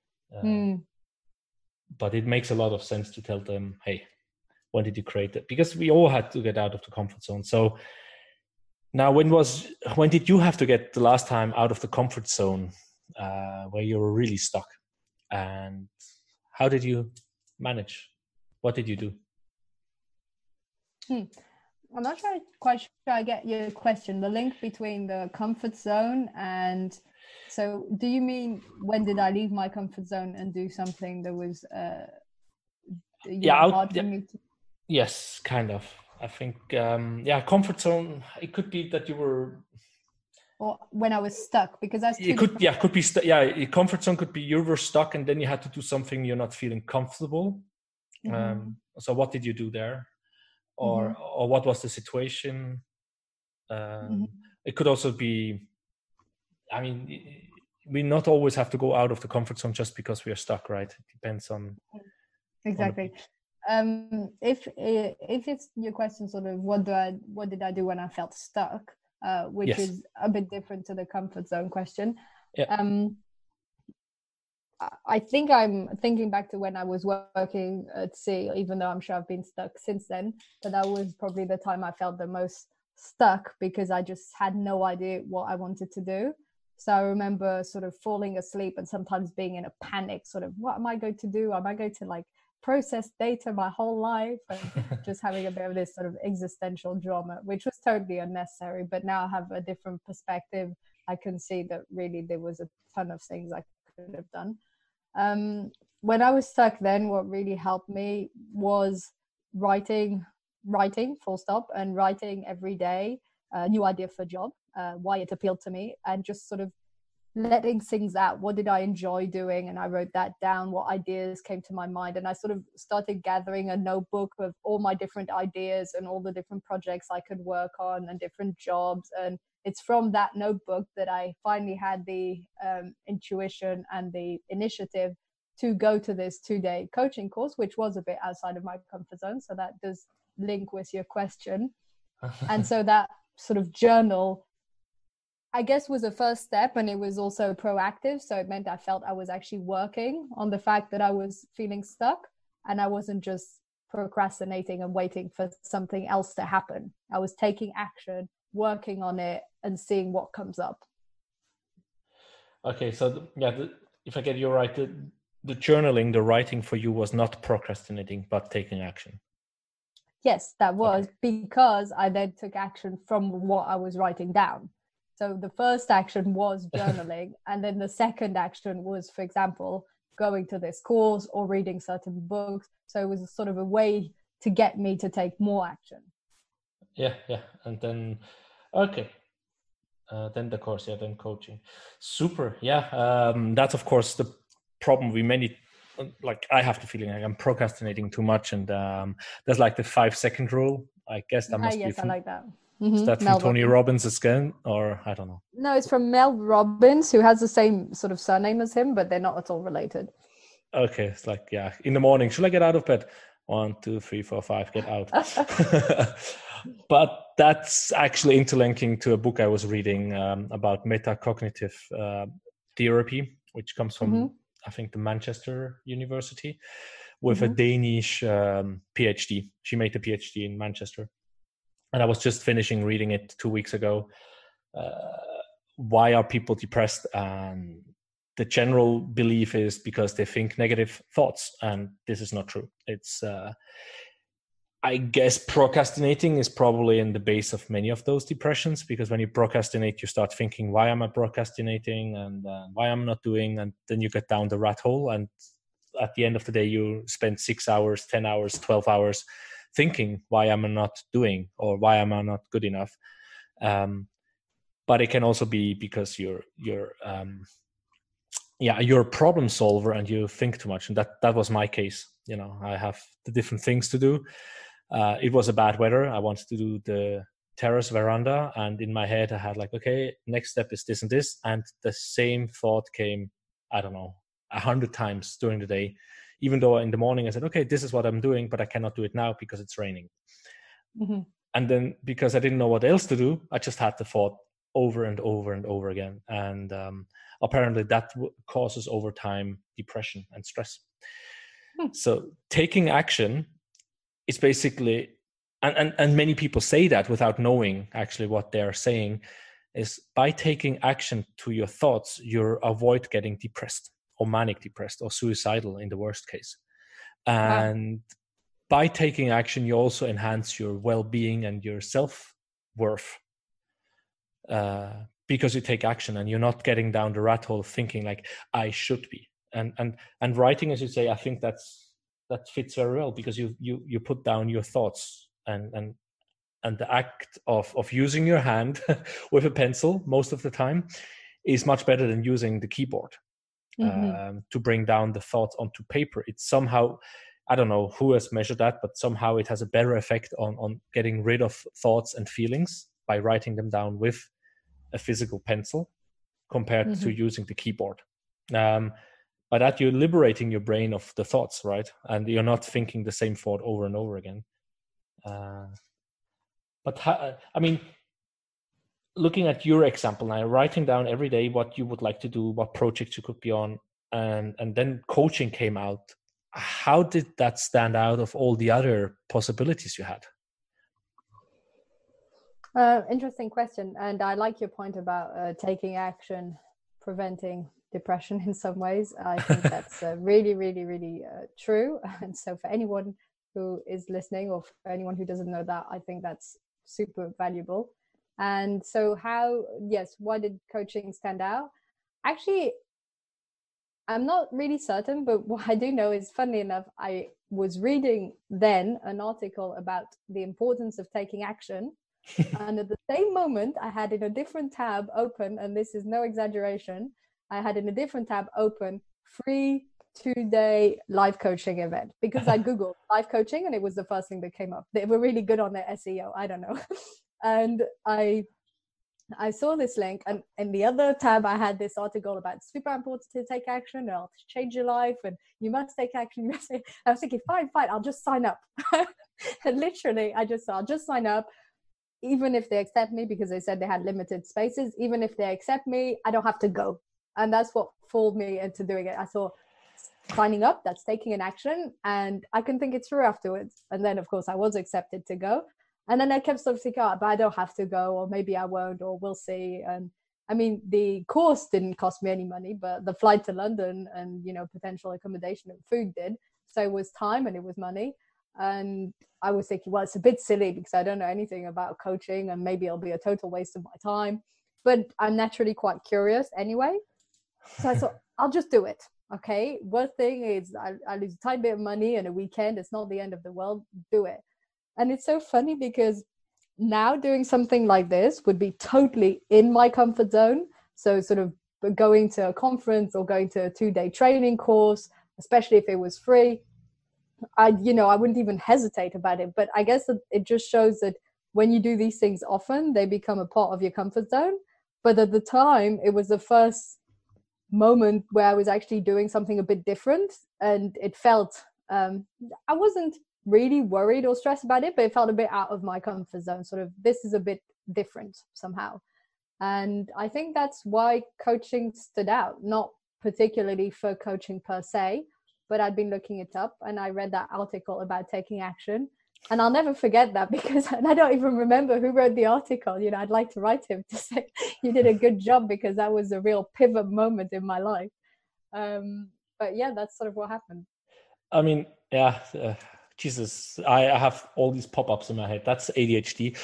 But it makes a lot of sense to tell them, hey, when did you create it? Because we all had to get out of the comfort zone. So now, when did you have to get the last time out of the comfort zone where you were really stuck? And how did you manage? What did you do? I'm not quite sure I get your question. The link between the comfort zone and... So do you mean when did I leave my comfort zone and do something that was hard for me to... Yes, kind of. I think, comfort zone, it could be that you were... Or when I was stuck, because that's... comfort zone could be you were stuck and then you had to do something you're not feeling comfortable. Mm-hmm. So what did you do there? Or what was the situation? It could also be... I mean, we not always have to go out of the comfort zone just because we are stuck, right? It depends on... Exactly. If it's your question, sort of what did I do when I felt stuck, which is a bit different to the comfort zone question. Yeah. I think I'm thinking back to when I was working at sea, even though I'm sure I've been stuck since then, but that was probably the time I felt the most stuck, because I just had no idea what I wanted to do. So I remember sort of falling asleep and sometimes being in a panic, sort of, what am I going to do? Am I going to process data my whole life? And just having a bit of this sort of existential drama, which was totally unnecessary. But now I have a different perspective. I can see that really there was a ton of things I could have done. When I was stuck then, what really helped me was writing full stop, and writing every day, a new idea for a job, why it appealed to me, and just sort of letting things out. What did I enjoy doing? And I wrote that down, what ideas came to my mind. And I sort of started gathering a notebook of all my different ideas and all the different projects I could work on and different jobs. And it's from that notebook that I finally had the intuition and the initiative to go to this 2-day coaching course, which was a bit outside of my comfort zone. So that does link with your question. And so that sort of journal, I guess, was a first step, and it was also proactive. So it meant I felt I was actually working on the fact that I was feeling stuck, and I wasn't just procrastinating and waiting for something else to happen. I was taking action, working on it, and seeing what comes up. Okay, so if I get you right, the journaling, the writing for you was not procrastinating, but taking action. Yes, that was because I then took action from what I was writing down. So the first action was journaling, and then the second action was, for example, going to this course or reading certain books. So it was a sort of a way to get me to take more action. Yeah. And then, okay. Then the course, then coaching. Super. Yeah. That's of course the problem we many, like I have the feeling like I'm procrastinating too much, and there's like the 5-second rule. I guess that must be I like that. Is that from Mel Tony Robbins. Robbins again, or I don't know? No, it's from Mel Robbins, who has the same sort of surname as him, but they're not at all related. Okay, it's like, yeah, in the morning, should I get out of bed? 1, 2, 3, 4, 5, get out. But that's actually interlinking to a book I was reading about metacognitive therapy, which comes from, I think, the Manchester University, with a Danish PhD. She made a PhD in Manchester. And I was just finishing reading it 2 weeks ago. Why are people depressed? And the general belief is because they think negative thoughts, and this is not true. It's, I guess, procrastinating is probably in the base of many of those depressions, because when you procrastinate, you start thinking, why am I procrastinating, and why I'm not doing, and then you get down the rat hole, and at the end of the day, you spend 6 hours, 10 hours, 12 hours thinking, why am I not doing, or why am I not good enough? But it can also be because you're a problem solver and you think too much, and that was my case. You know, I have the different things to do. It was a bad weather. I wanted to do the terrace veranda, and in my head I had like, okay, next step is this and this, and the same thought came, I don't know, 100 times during the day. Even though in the morning I said, okay, this is what I'm doing, but I cannot do it now because it's raining. And then because I didn't know what else to do, I just had the thought over and over and over again. And apparently that causes over time depression and stress. So taking action is basically, and many people say that without knowing actually what they're saying, is by taking action to your thoughts, you avoid getting depressed or manic depressed or suicidal in the worst case. And by taking action, you also enhance your well-being and your self-worth, because you take action and you're not getting down the rat hole thinking like, I should be. And writing, as you say, I think that fits very well, because you put down your thoughts, and the act of using your hand with a pencil most of the time is much better than using the keyboard to bring down the thoughts onto paper. It's somehow, I don't know who has measured that, but somehow it has a better effect on getting rid of thoughts and feelings by writing them down with a physical pencil compared to using the keyboard. By that, you're liberating your brain of the thoughts, right? And you're not thinking the same thought over and over again. I mean, looking at your example now, writing down every day what you would like to do, what projects you could be on, and then coaching came out. How did that stand out of all the other possibilities you had? Interesting question. And I like your point about taking action, preventing depression in some ways. I think that's really, really, really true. And so for anyone who is listening, or for anyone who doesn't know that, I think that's super valuable. And so why did coaching stand out? Actually, I'm not really certain, but what I do know is, funnily enough, I was reading then an article about the importance of taking action. And at the same moment, I had in a different tab open, and this is no exaggeration, I had in a different tab open free 2-day life coaching event, because I Googled life coaching and it was the first thing that came up. They were really good on their SEO. I don't know. And I saw this link, and in the other tab, I had this article about super important to take action, and it'll change your life, and you must take action. I was thinking, fine, I'll just sign up. And literally, I'll just sign up. Even if they accept me, because they said they had limited spaces, even if they accept me, I don't have to go. And that's what fooled me into doing it. I thought, signing up, that's taking an action, and I can think it through afterwards. And then, of course, I was accepted to go. And then I kept sort of thinking, but I don't have to go, or maybe I won't, or we'll see. And I mean, the course didn't cost me any money, but the flight to London and, potential accommodation and food did. So it was time and it was money. And I was thinking, well, it's a bit silly because I don't know anything about coaching and maybe it'll be a total waste of my time. But I'm naturally quite curious anyway. So I thought, I'll just do it. Okay. Worst thing is I lose a tiny bit of money in a weekend. It's not the end of the world. Do it. And it's so funny because now doing something like this would be totally in my comfort zone. So sort of going to a conference or going to a 2-day training course, especially if it was free, I wouldn't even hesitate about it. But I guess that it just shows that when you do these things often, they become a part of your comfort zone. But at the time, it was the first moment where I was actually doing something a bit different, and it felt I wasn't really worried or stressed about it, but it felt a bit out of my comfort zone. Sort of, this is a bit different somehow. And I think that's why coaching stood out, not particularly for coaching per se, but I'd been looking it up and I read that article about taking action. And I'll never forget that because and I don't even remember who wrote the article. I'd like to write him to say you did a good job, because that was a real pivot moment in my life. But yeah, that's sort of what happened. I mean, yeah, Jesus, I have all these pop-ups in my head. That's ADHD.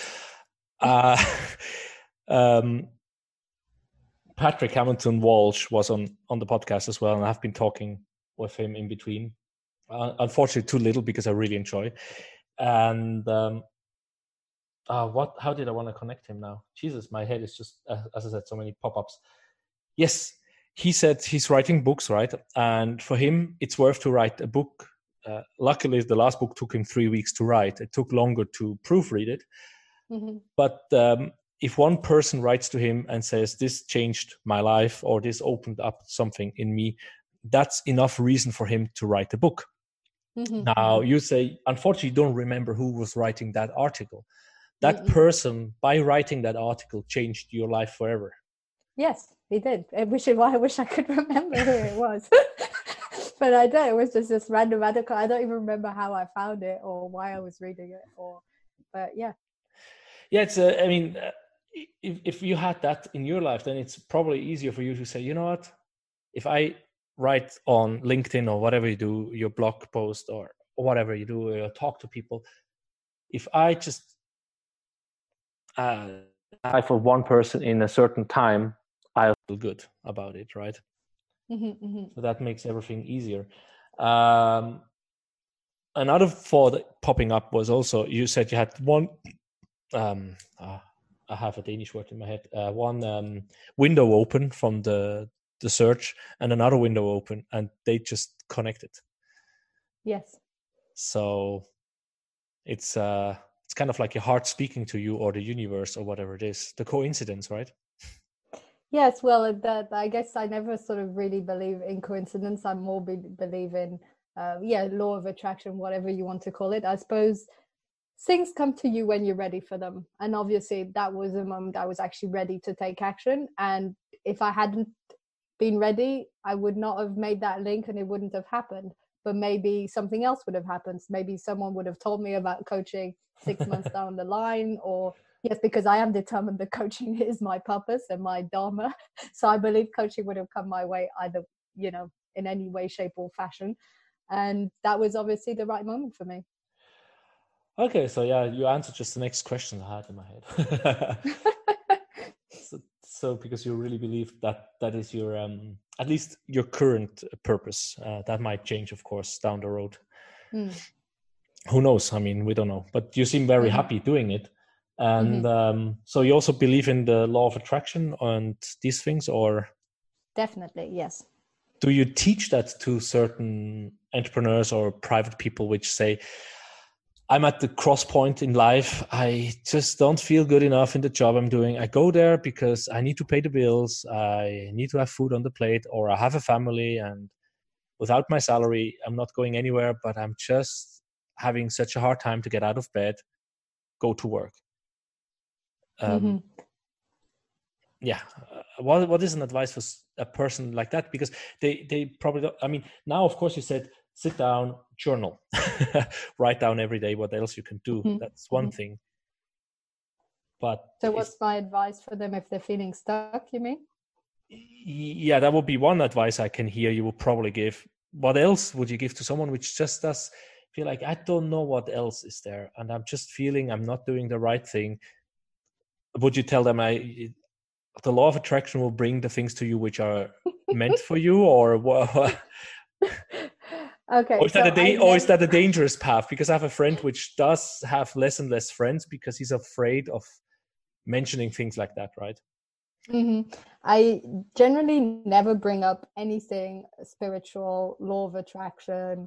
Patrick Hamilton Walsh was on the podcast as well, and I've been talking with him in between. Unfortunately, too little because I really enjoy. And how did I want to connect him now? Jesus, my head is just, as I said, so many pop-ups. Yes, he said he's writing books, right? And for him, it's worth to write a book. Luckily, the last book took him 3 weeks to write. It took longer to proofread it. Mm-hmm. But if one person writes to him and says, this changed my life or this opened up something in me, that's enough reason for him to write a book. Mm-hmm. Now, you say, unfortunately, you don't remember who was writing that article. That person, by writing that article, changed your life forever. Yes, he did. Which is why I wish I could remember who it was. But I don't. It was just this random article. I don't even remember how I found it or why I was reading it. But yeah. Yeah, it's. If you had that in your life, then it's probably easier for you to say, you know what, if I write on LinkedIn or whatever you do, your blog post or whatever you do, or talk to people, if I just for one person in a certain time, I'll feel good about it, right? So that makes everything easier. Another thought popping up was also, you said you had one, I have a Danish word in my head, one window open from the search and another window open, and they just connected. Yes. So it's kind of like your heart speaking to you, or the universe, or whatever it is, the coincidence, right? Yes, well, that I guess I never sort of really believe in coincidence. I more believe in, law of attraction, whatever you want to call it. I suppose things come to you when you're ready for them. And obviously that was a moment I was actually ready to take action. And if I hadn't been ready, I would not have made that link and it wouldn't have happened. But maybe something else would have happened. Maybe someone would have told me about coaching 6 months down the line, or yes, because I am determined that coaching is my purpose and my dharma. So I believe coaching would have come my way either, in any way, shape or fashion. And that was obviously the right moment for me. Okay, so yeah, you answered just the next question I had in my head. So because you really believe that is your, at least your current purpose, that might change, of course, down the road. Who knows? I mean, we don't know, but you seem very happy doing it. And so you also believe in the law of attraction and these things, or? Definitely, yes. Do you teach that to certain entrepreneurs or private people which say, I'm at the cross point in life. I just don't feel good enough in the job I'm doing. I go there because I need to pay the bills. I need to have food on the plate, or I have a family, and without my salary, I'm not going anywhere, but I'm just having such a hard time to get out of bed, go to work. Yeah. What is an advice for a person like that? Because they probably don't, I mean, now, of course, you said, sit down, journal, write down every day what else you can do. That's one thing. But so what's my advice for them if they're feeling stuck, you mean? Yeah, that would be one advice I can hear you will probably give. What else would you give to someone which just does, feel like I don't know what else is there, and I'm just feeling I'm not doing the right thing, would you tell them the law of attraction will bring the things to you which are meant for you, or what? Okay. Or is that a dangerous path? Because I have a friend which does have less and less friends because he's afraid of mentioning things like that, right? Mm-hmm. I generally never bring up anything spiritual, law of attraction,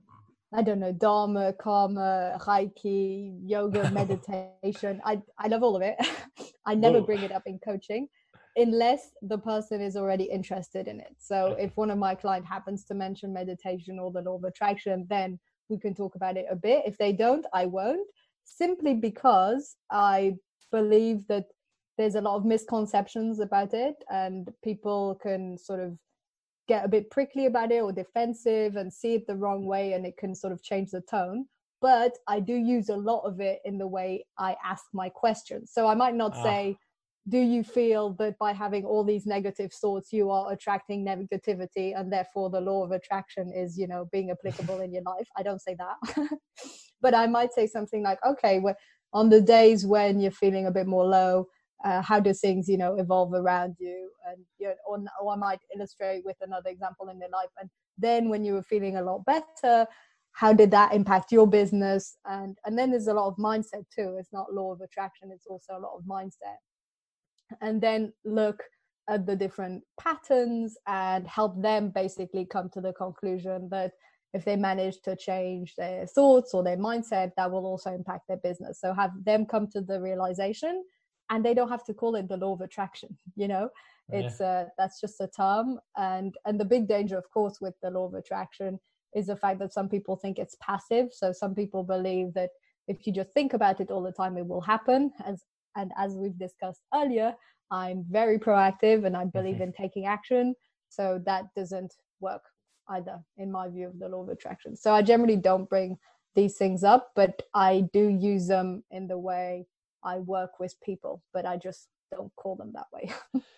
I don't know, Dharma, Karma, Reiki, yoga, meditation. I love all of it. I never bring it up in coaching unless the person is already interested in it. So if one of my clients happens to mention meditation or the law of attraction, then we can talk about it a bit. If they don't, I won't, simply because I believe that there's a lot of misconceptions about it, and people can sort of get a bit prickly about it or defensive and see it the wrong way, and it can sort of change the tone. But I do use a lot of it in the way I ask my questions. So I might not say, do you feel that by having all these negative thoughts, you are attracting negativity, and therefore the law of attraction is, you know, being applicable in your life? I don't say that. But I might say something like, okay, well, on the days when you're feeling a bit more low, how do things, you know, evolve around you? And, you know, or I might illustrate with another example in their life. And then when you were feeling a lot better, how did that impact your business? And then there's a lot of mindset too. It's not law of attraction. It's also a lot of mindset. And then look at the different patterns and help them basically come to the conclusion that if they manage to change their thoughts or their mindset, that will also impact their business. So have them come to the realization, and they don't have to call it the law of attraction, you know. It's that's just a term. And the big danger, of course, with the law of attraction is the fact that some people think it's passive. So some people believe that if you just think about it all the time, it will happen. And as we've discussed earlier, I'm very proactive and I believe in taking action. So that doesn't work either, in my view of the law of attraction. So I generally don't bring these things up, but I do use them in the way I work with people, but I just don't call them that way.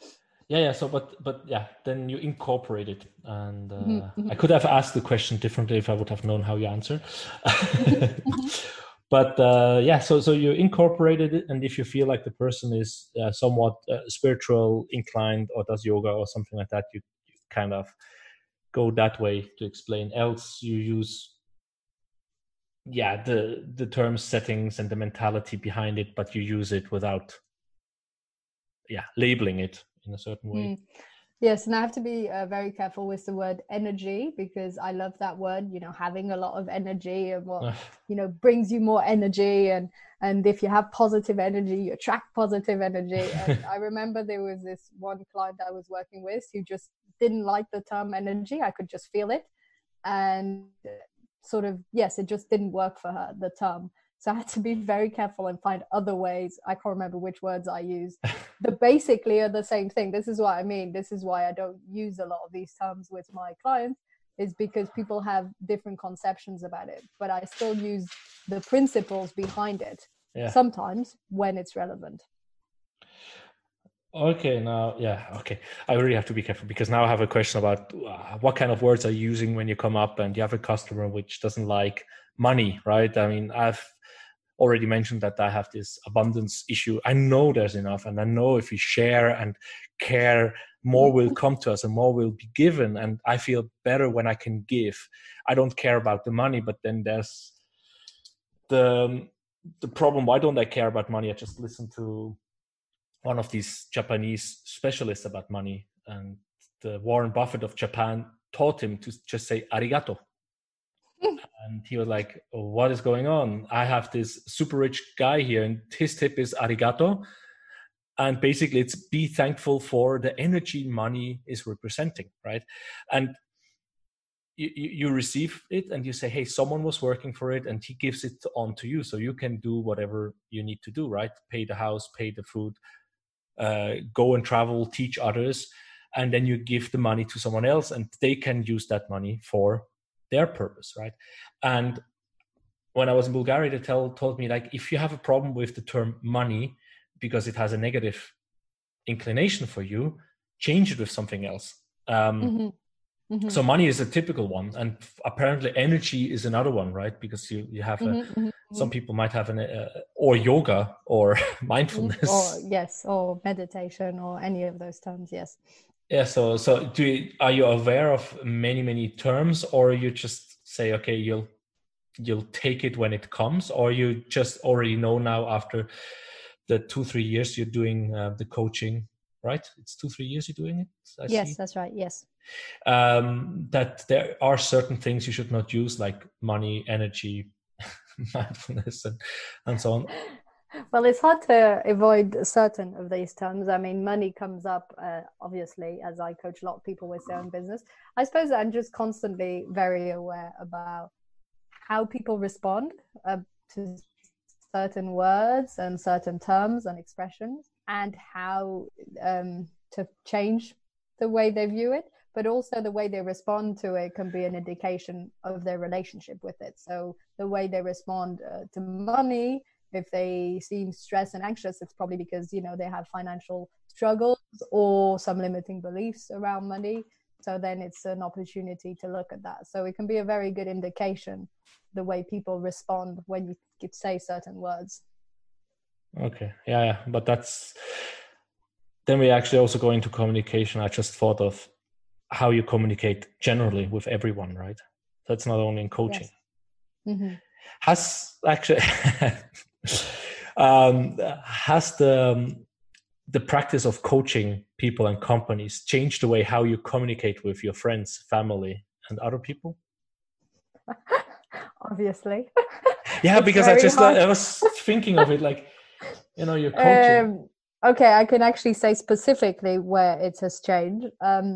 So but then you incorporate it, and I could have asked the question differently if I would have known how you answer. But so you incorporated it, and if you feel like the person is somewhat spiritual inclined or does yoga or something like that, you kind of go that way to explain. Else you use the term settings and the mentality behind it, but you use it without labeling it in a certain way. Yes, and I have to be very careful with the word energy, because I love that word, you know, having a lot of energy and what, you know, brings you more energy. And if you have positive energy, you attract positive energy. And I remember there was this one client I was working with who just didn't like the term energy. I could just feel it. And sort of, yes, it just didn't work for her, the term. So I had to be very careful and find other ways. I can't remember which words I used, but basically are the same thing. This is what I mean. This is why I don't use a lot of these terms with my clients, is because people have different conceptions about it. But I still use the principles behind it sometimes when it's relevant. Okay, now, I really have to be careful, because now I have a question about what kind of words are you using when you come up and you have a customer which doesn't like money, right? I mean, I've already mentioned that I have this abundance issue. I know there's enough, and I know if we share and care, more will come to us and more will be given. And I feel better when I can give. I don't care about the money, but then there's the problem. Why don't I care about money? I just listened to one of these Japanese specialists about money, and the Warren Buffett of Japan taught him to just say arigato. And he was like, oh, what is going on? I have this super rich guy here, and his tip is arigato. And basically it's be thankful for the energy money is representing, right? And you receive it and you say, hey, someone was working for it and he gives it on to you. So you can do whatever you need to do, right? Pay the house, pay the food, go and travel, teach others. And then you give the money to someone else and they can use that money for their purpose, right? And when I was in Bulgaria, they told me, like, if you have a problem with the term money because it has a negative inclination for you, change it with something else. So money is a typical one, and apparently energy is another one, right? Because you have some people might have or yoga or mindfulness, or meditation, or any of those terms. Yes. Yeah. So are you aware of many terms, or you just say, okay, you'll take it when it comes, or you just already know now after the 2-3 years you're doing the coaching, right? It's 2-3 years you're doing it. Yes, that's right. Yes. That there are certain things you should not use, like money, energy, mindfulness, and so on. Well, it's hard to avoid certain of these terms. I mean, money comes up, obviously, as I coach a lot of people with their own business. I suppose I'm just constantly very aware about how people respond to certain words and certain terms and expressions, and how to change the way they view it, but also the way they respond to it can be an indication of their relationship with it. So the way they respond to money, if they seem stressed and anxious, it's probably because, they have financial struggles or some limiting beliefs around money. So then it's an opportunity to look at that. So it can be a very good indication, the way people respond when you could say certain words. Okay. Yeah. But then we actually also go into communication. I just thought of how you communicate generally with everyone, right? That's not only in coaching. Yes. Mm-hmm. Has actually has the practice of coaching people and companies changed the way how you communicate with your friends, family, and other people? Obviously. Yeah, because I was thinking of it, like, you're coaching. Okay, I can actually say specifically where it has changed.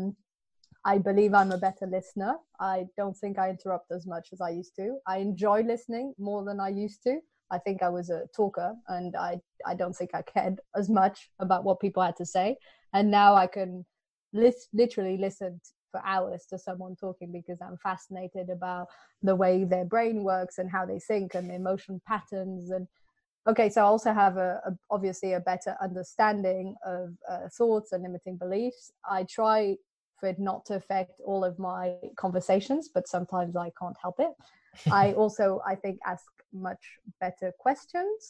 I believe I'm a better listener. I don't think I interrupt as much as I used to. I enjoy listening more than I used to. I think I was a talker, and I don't think I cared as much about what people had to say. And now I can literally listen for hours to someone talking, because I'm fascinated about the way their brain works and how they think and the emotion patterns. And okay, so I also have obviously a better understanding of thoughts and limiting beliefs. I try for it not to affect all of my conversations, but sometimes I can't help it. I also, I think, ask much better questions.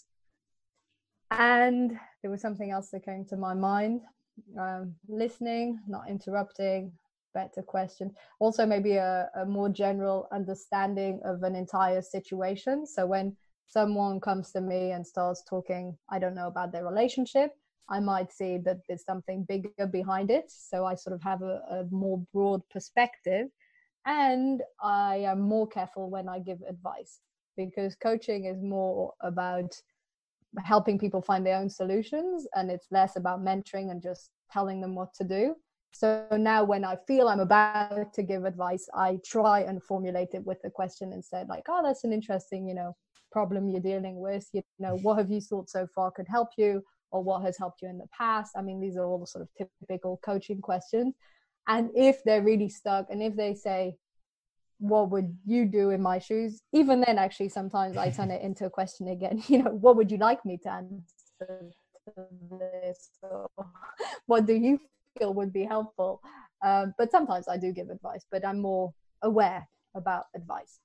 And there was something else that came to my mind. Listening, not interrupting, better questions. Also maybe a more general understanding of an entire situation. So when someone comes to me and starts talking, I don't know, about their relationship, I might see that there's something bigger behind it. So I sort of have a more broad perspective, and I am more careful when I give advice, because coaching is more about helping people find their own solutions, and it's less about mentoring and just telling them what to do. So now when I feel I'm about to give advice, I try and formulate it with a question instead, like, oh, that's an interesting, problem you're dealing with. What have you thought so far could help you, or what has helped you in the past? I mean, these are all the sort of typical coaching questions. And if they're really stuck, and if they say, what would you do in my shoes? Even then, actually, sometimes I turn it into a question again. What would you like me to answer to this? Or what do you feel would be helpful? But sometimes I do give advice, but I'm more aware about advice.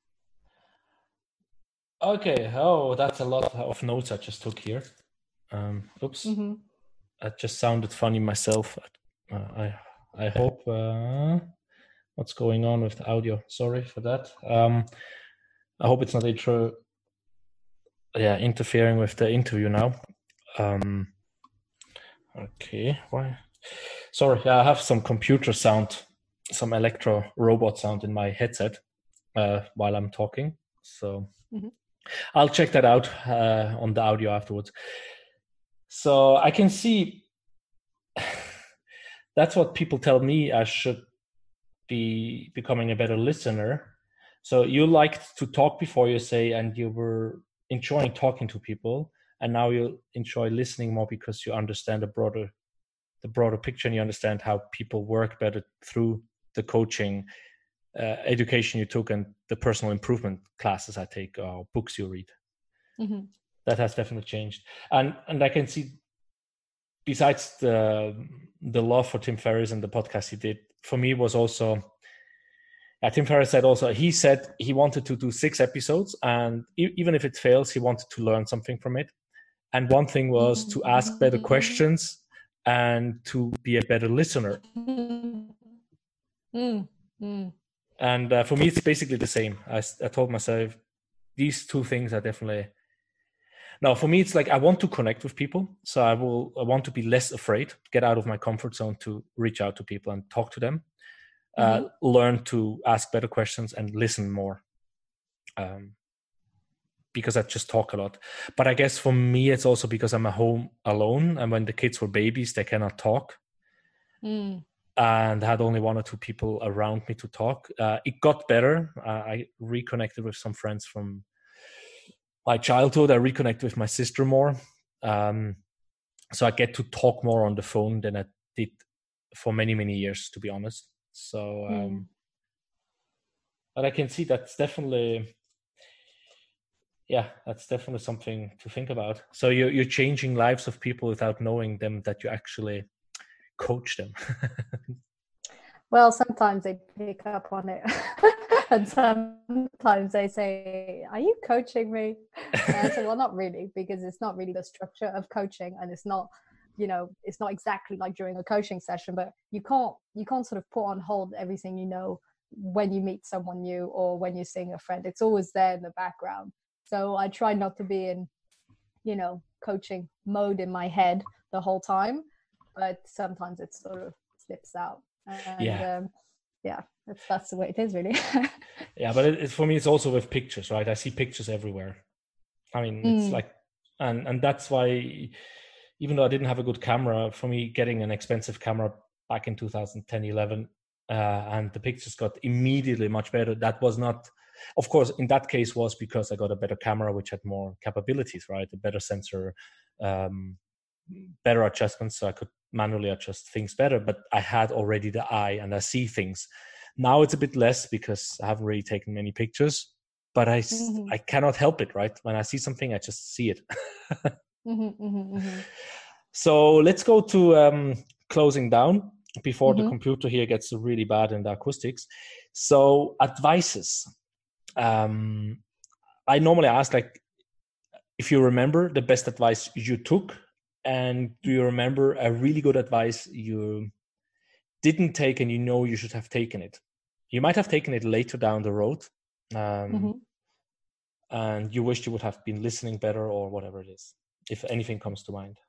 Okay. Oh, that's a lot of notes I just took here. Oops. Mm-hmm. I just sounded funny myself. I hope... what's going on with the audio? Sorry for that. I hope it's not interfering with the interview now. Okay, why? Sorry, I have some computer sound, some electro robot sound in my headset while I'm talking. So I'll check that out on the audio afterwards. So I can see that's what people tell me I should be becoming a better listener. So you liked to talk before, you say, and you were enjoying talking to people, and now you enjoy listening more because you understand the broader picture, and you understand how people work better through the coaching education you took and the personal improvement classes I take, or books you read. Mm-hmm. That has definitely changed. And I can see, besides the love for Tim Ferriss and the podcast he did, for me was also Tim Ferriss said also, he said he wanted to do 6 episodes, and even if it fails, he wanted to learn something from it. And one thing was to ask better questions and to be a better listener. And for me, it's basically the same. I told myself, these 2 things are definitely... Now, for me, it's like I want to connect with people. So I want to be less afraid, get out of my comfort zone to reach out to people and talk to them. Learn to ask better questions and listen more. Because I just talk a lot. But I guess for me, it's also because I'm at home alone. And when the kids were babies, they cannot talk. And I had only 1 or 2 people around me to talk. It got better. I reconnected with some friends from my childhood. I reconnected with my sister more. So I get to talk more on the phone than I did for many, many years, to be honest. So, but I can see that's definitely... Yeah, that's definitely something to think about. So you're changing lives of people without knowing them, that you actually coach them. Well, sometimes they pick up on it. And sometimes they say, are you coaching me? And I say, well, not really, because it's not really the structure of coaching, and it's not, it's not exactly like during a coaching session, but you can't sort of put on hold everything when you meet someone new or when you're seeing a friend. It's always there in the background. So I try not to be in, coaching mode in my head the whole time, but sometimes it sort of slips out. And that's the way it is, really. Yeah, but for me, it's also with pictures, right? I see pictures everywhere. I mean, it's like, and that's why, even though I didn't have a good camera, for me, getting an expensive camera back in 2010, 11, and the pictures got immediately much better. That was not... Of course, in that case was because I got a better camera, which had more capabilities, right? A better sensor, better adjustments, so I could manually adjust things better. But I had already the eye, and I see things. Now it's a bit less because I haven't really taken many pictures, but I cannot help it, right? When I see something, I just see it. So let's go to closing down before the computer here gets really bad in the acoustics. So advices. I normally ask, like, if you remember the best advice you took, and do you remember a really good advice you didn't take and you should have taken it? You might have taken it later down the road, and you wished you would have been listening better, or whatever it is, if anything comes to mind.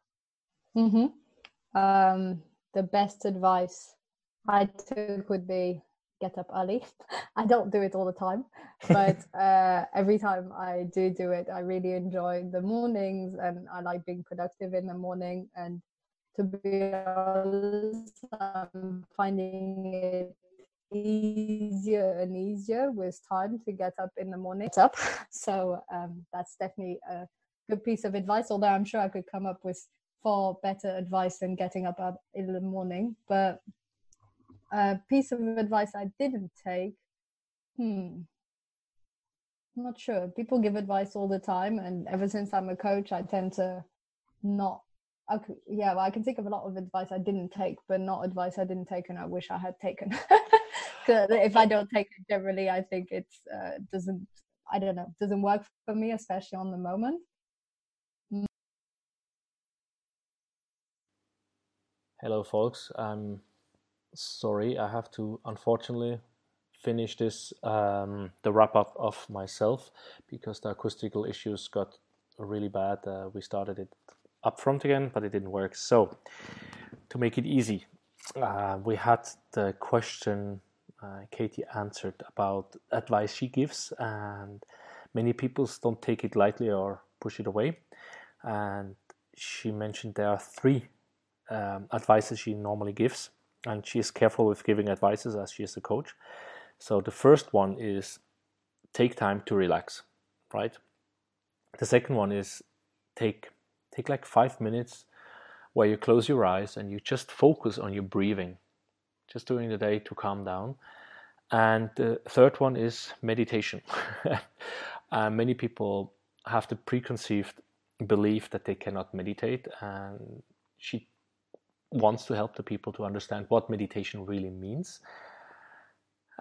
The best advice I took would be get up early. I don't do it all the time, but every time I do it, I really enjoy the mornings, and I like being productive in the morning. And to be honest, I'm finding it easier and easier with time to get up in the morning. So that's definitely a good piece of advice, although I'm sure I could come up with far better advice than getting up in the morning. But a piece of advice I didn't take, I'm not sure. People give advice all the time, and ever since I'm a coach, I tend to not. I can think of a lot of advice I didn't take, but not advice I didn't take and I wish I had taken. If I don't take it generally, I think it's doesn't work for me, especially on the moment. Hello, folks. I'm sorry, I have to unfortunately finish this, the wrap up of myself, because the acoustical issues got really bad. We started it up front again, but it didn't work. So to make it easy, we had the question Katie answered about advice she gives, and many people don't take it lightly or push it away. And she mentioned there are 3 advices she normally gives, and she is careful with giving advices as she is a coach. So the first one is take time to relax, right? The second one is take like 5 minutes where you close your eyes and you just focus on your breathing, just during the day, to calm down. And the third one is meditation. Many people have the preconceived belief that they cannot meditate, and she wants to help the people to understand what meditation really means.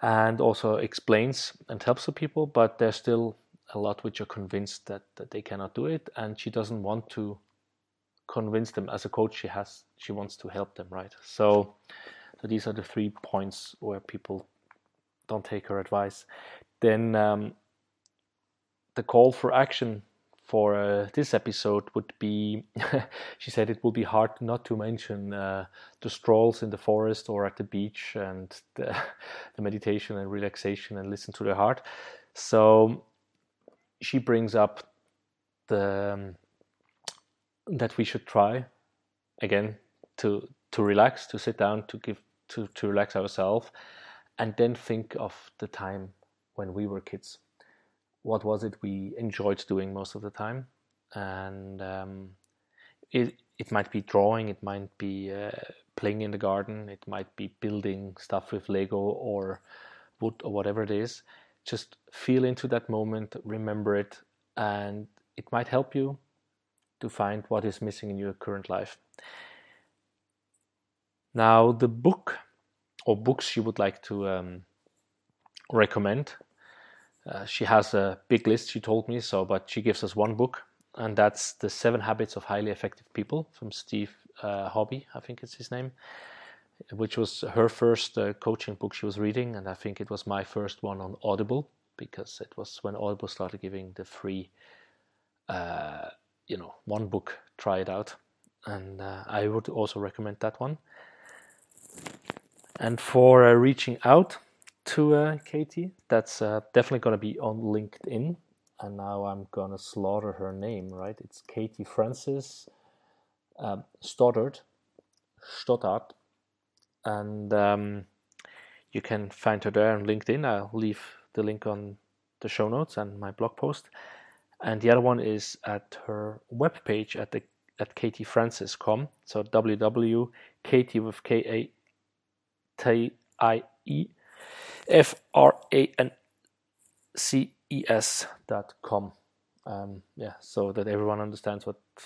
and also explains and helps the people, but there's still a lot which are convinced that they cannot do it, and she doesn't want to convince them. As a coach, she wants to help them, right? So these are the 3 points where people don't take her advice. Then the call for action for this episode would be, she said it will be hard not to mention the strolls in the forest or at the beach, and the meditation and relaxation and listen to the heart. So she brings up that we should try again to relax, to sit down, to relax ourselves, and then think of the time when we were kids. What was it we enjoyed doing most of the time? And it might be drawing, it might be playing in the garden, it might be building stuff with Lego or wood or whatever it is. Just feel into that moment, remember it, and it might help you to find what is missing in your current life. Now, the book or books she would like to recommend, she has a big list, she told me, but she gives us one book, and that's The 7 Habits of Highly Effective People from Steve Hobby, I think it's his name, which was her first coaching book she was reading, and I think it was my first one on Audible, because it was when Audible started giving the free, one book, try it out, and I would also recommend that one. And for reaching out to Katie, that's definitely going to be on LinkedIn. And now I'm going to slaughter her name, right? It's Katie Francis Stoddard. And you can find her there on LinkedIn. I'll leave the link on the show notes and my blog post. And the other one is at her webpage at katiefrancis.com. So www.katie with KATIEFRANCES.com. So that everyone understands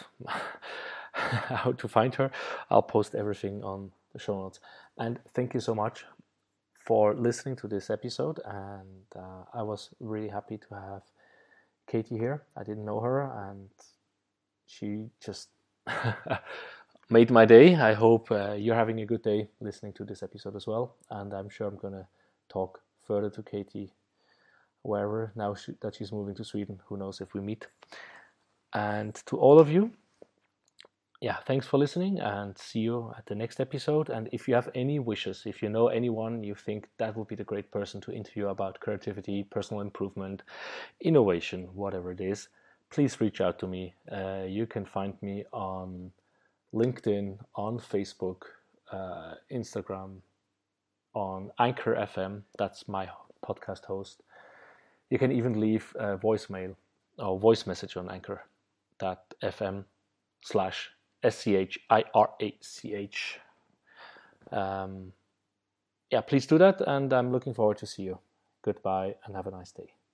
how to find her. I'll post everything on the show notes. And thank you so much for listening to this episode. And I was really happy to have Katie here. I didn't know her, and she just made my day. I hope you're having a good day listening to this episode as well. And I'm sure I'm going to talk further to Katie wherever now that she's moving to Sweden. Who knows if we meet. And to all of you, thanks for listening, and see you at the next episode. And if you have any wishes, if you know anyone you think that would be the great person to interview about creativity, personal improvement, innovation, whatever it is, please reach out to me. You can find me on LinkedIn, on Facebook, Instagram, on Anchor FM. That's my podcast host. You can even leave a voicemail or voice message on Anchor.fm/SCHIRACH. Please do that, and I'm looking forward to see you. Goodbye, and have a nice day.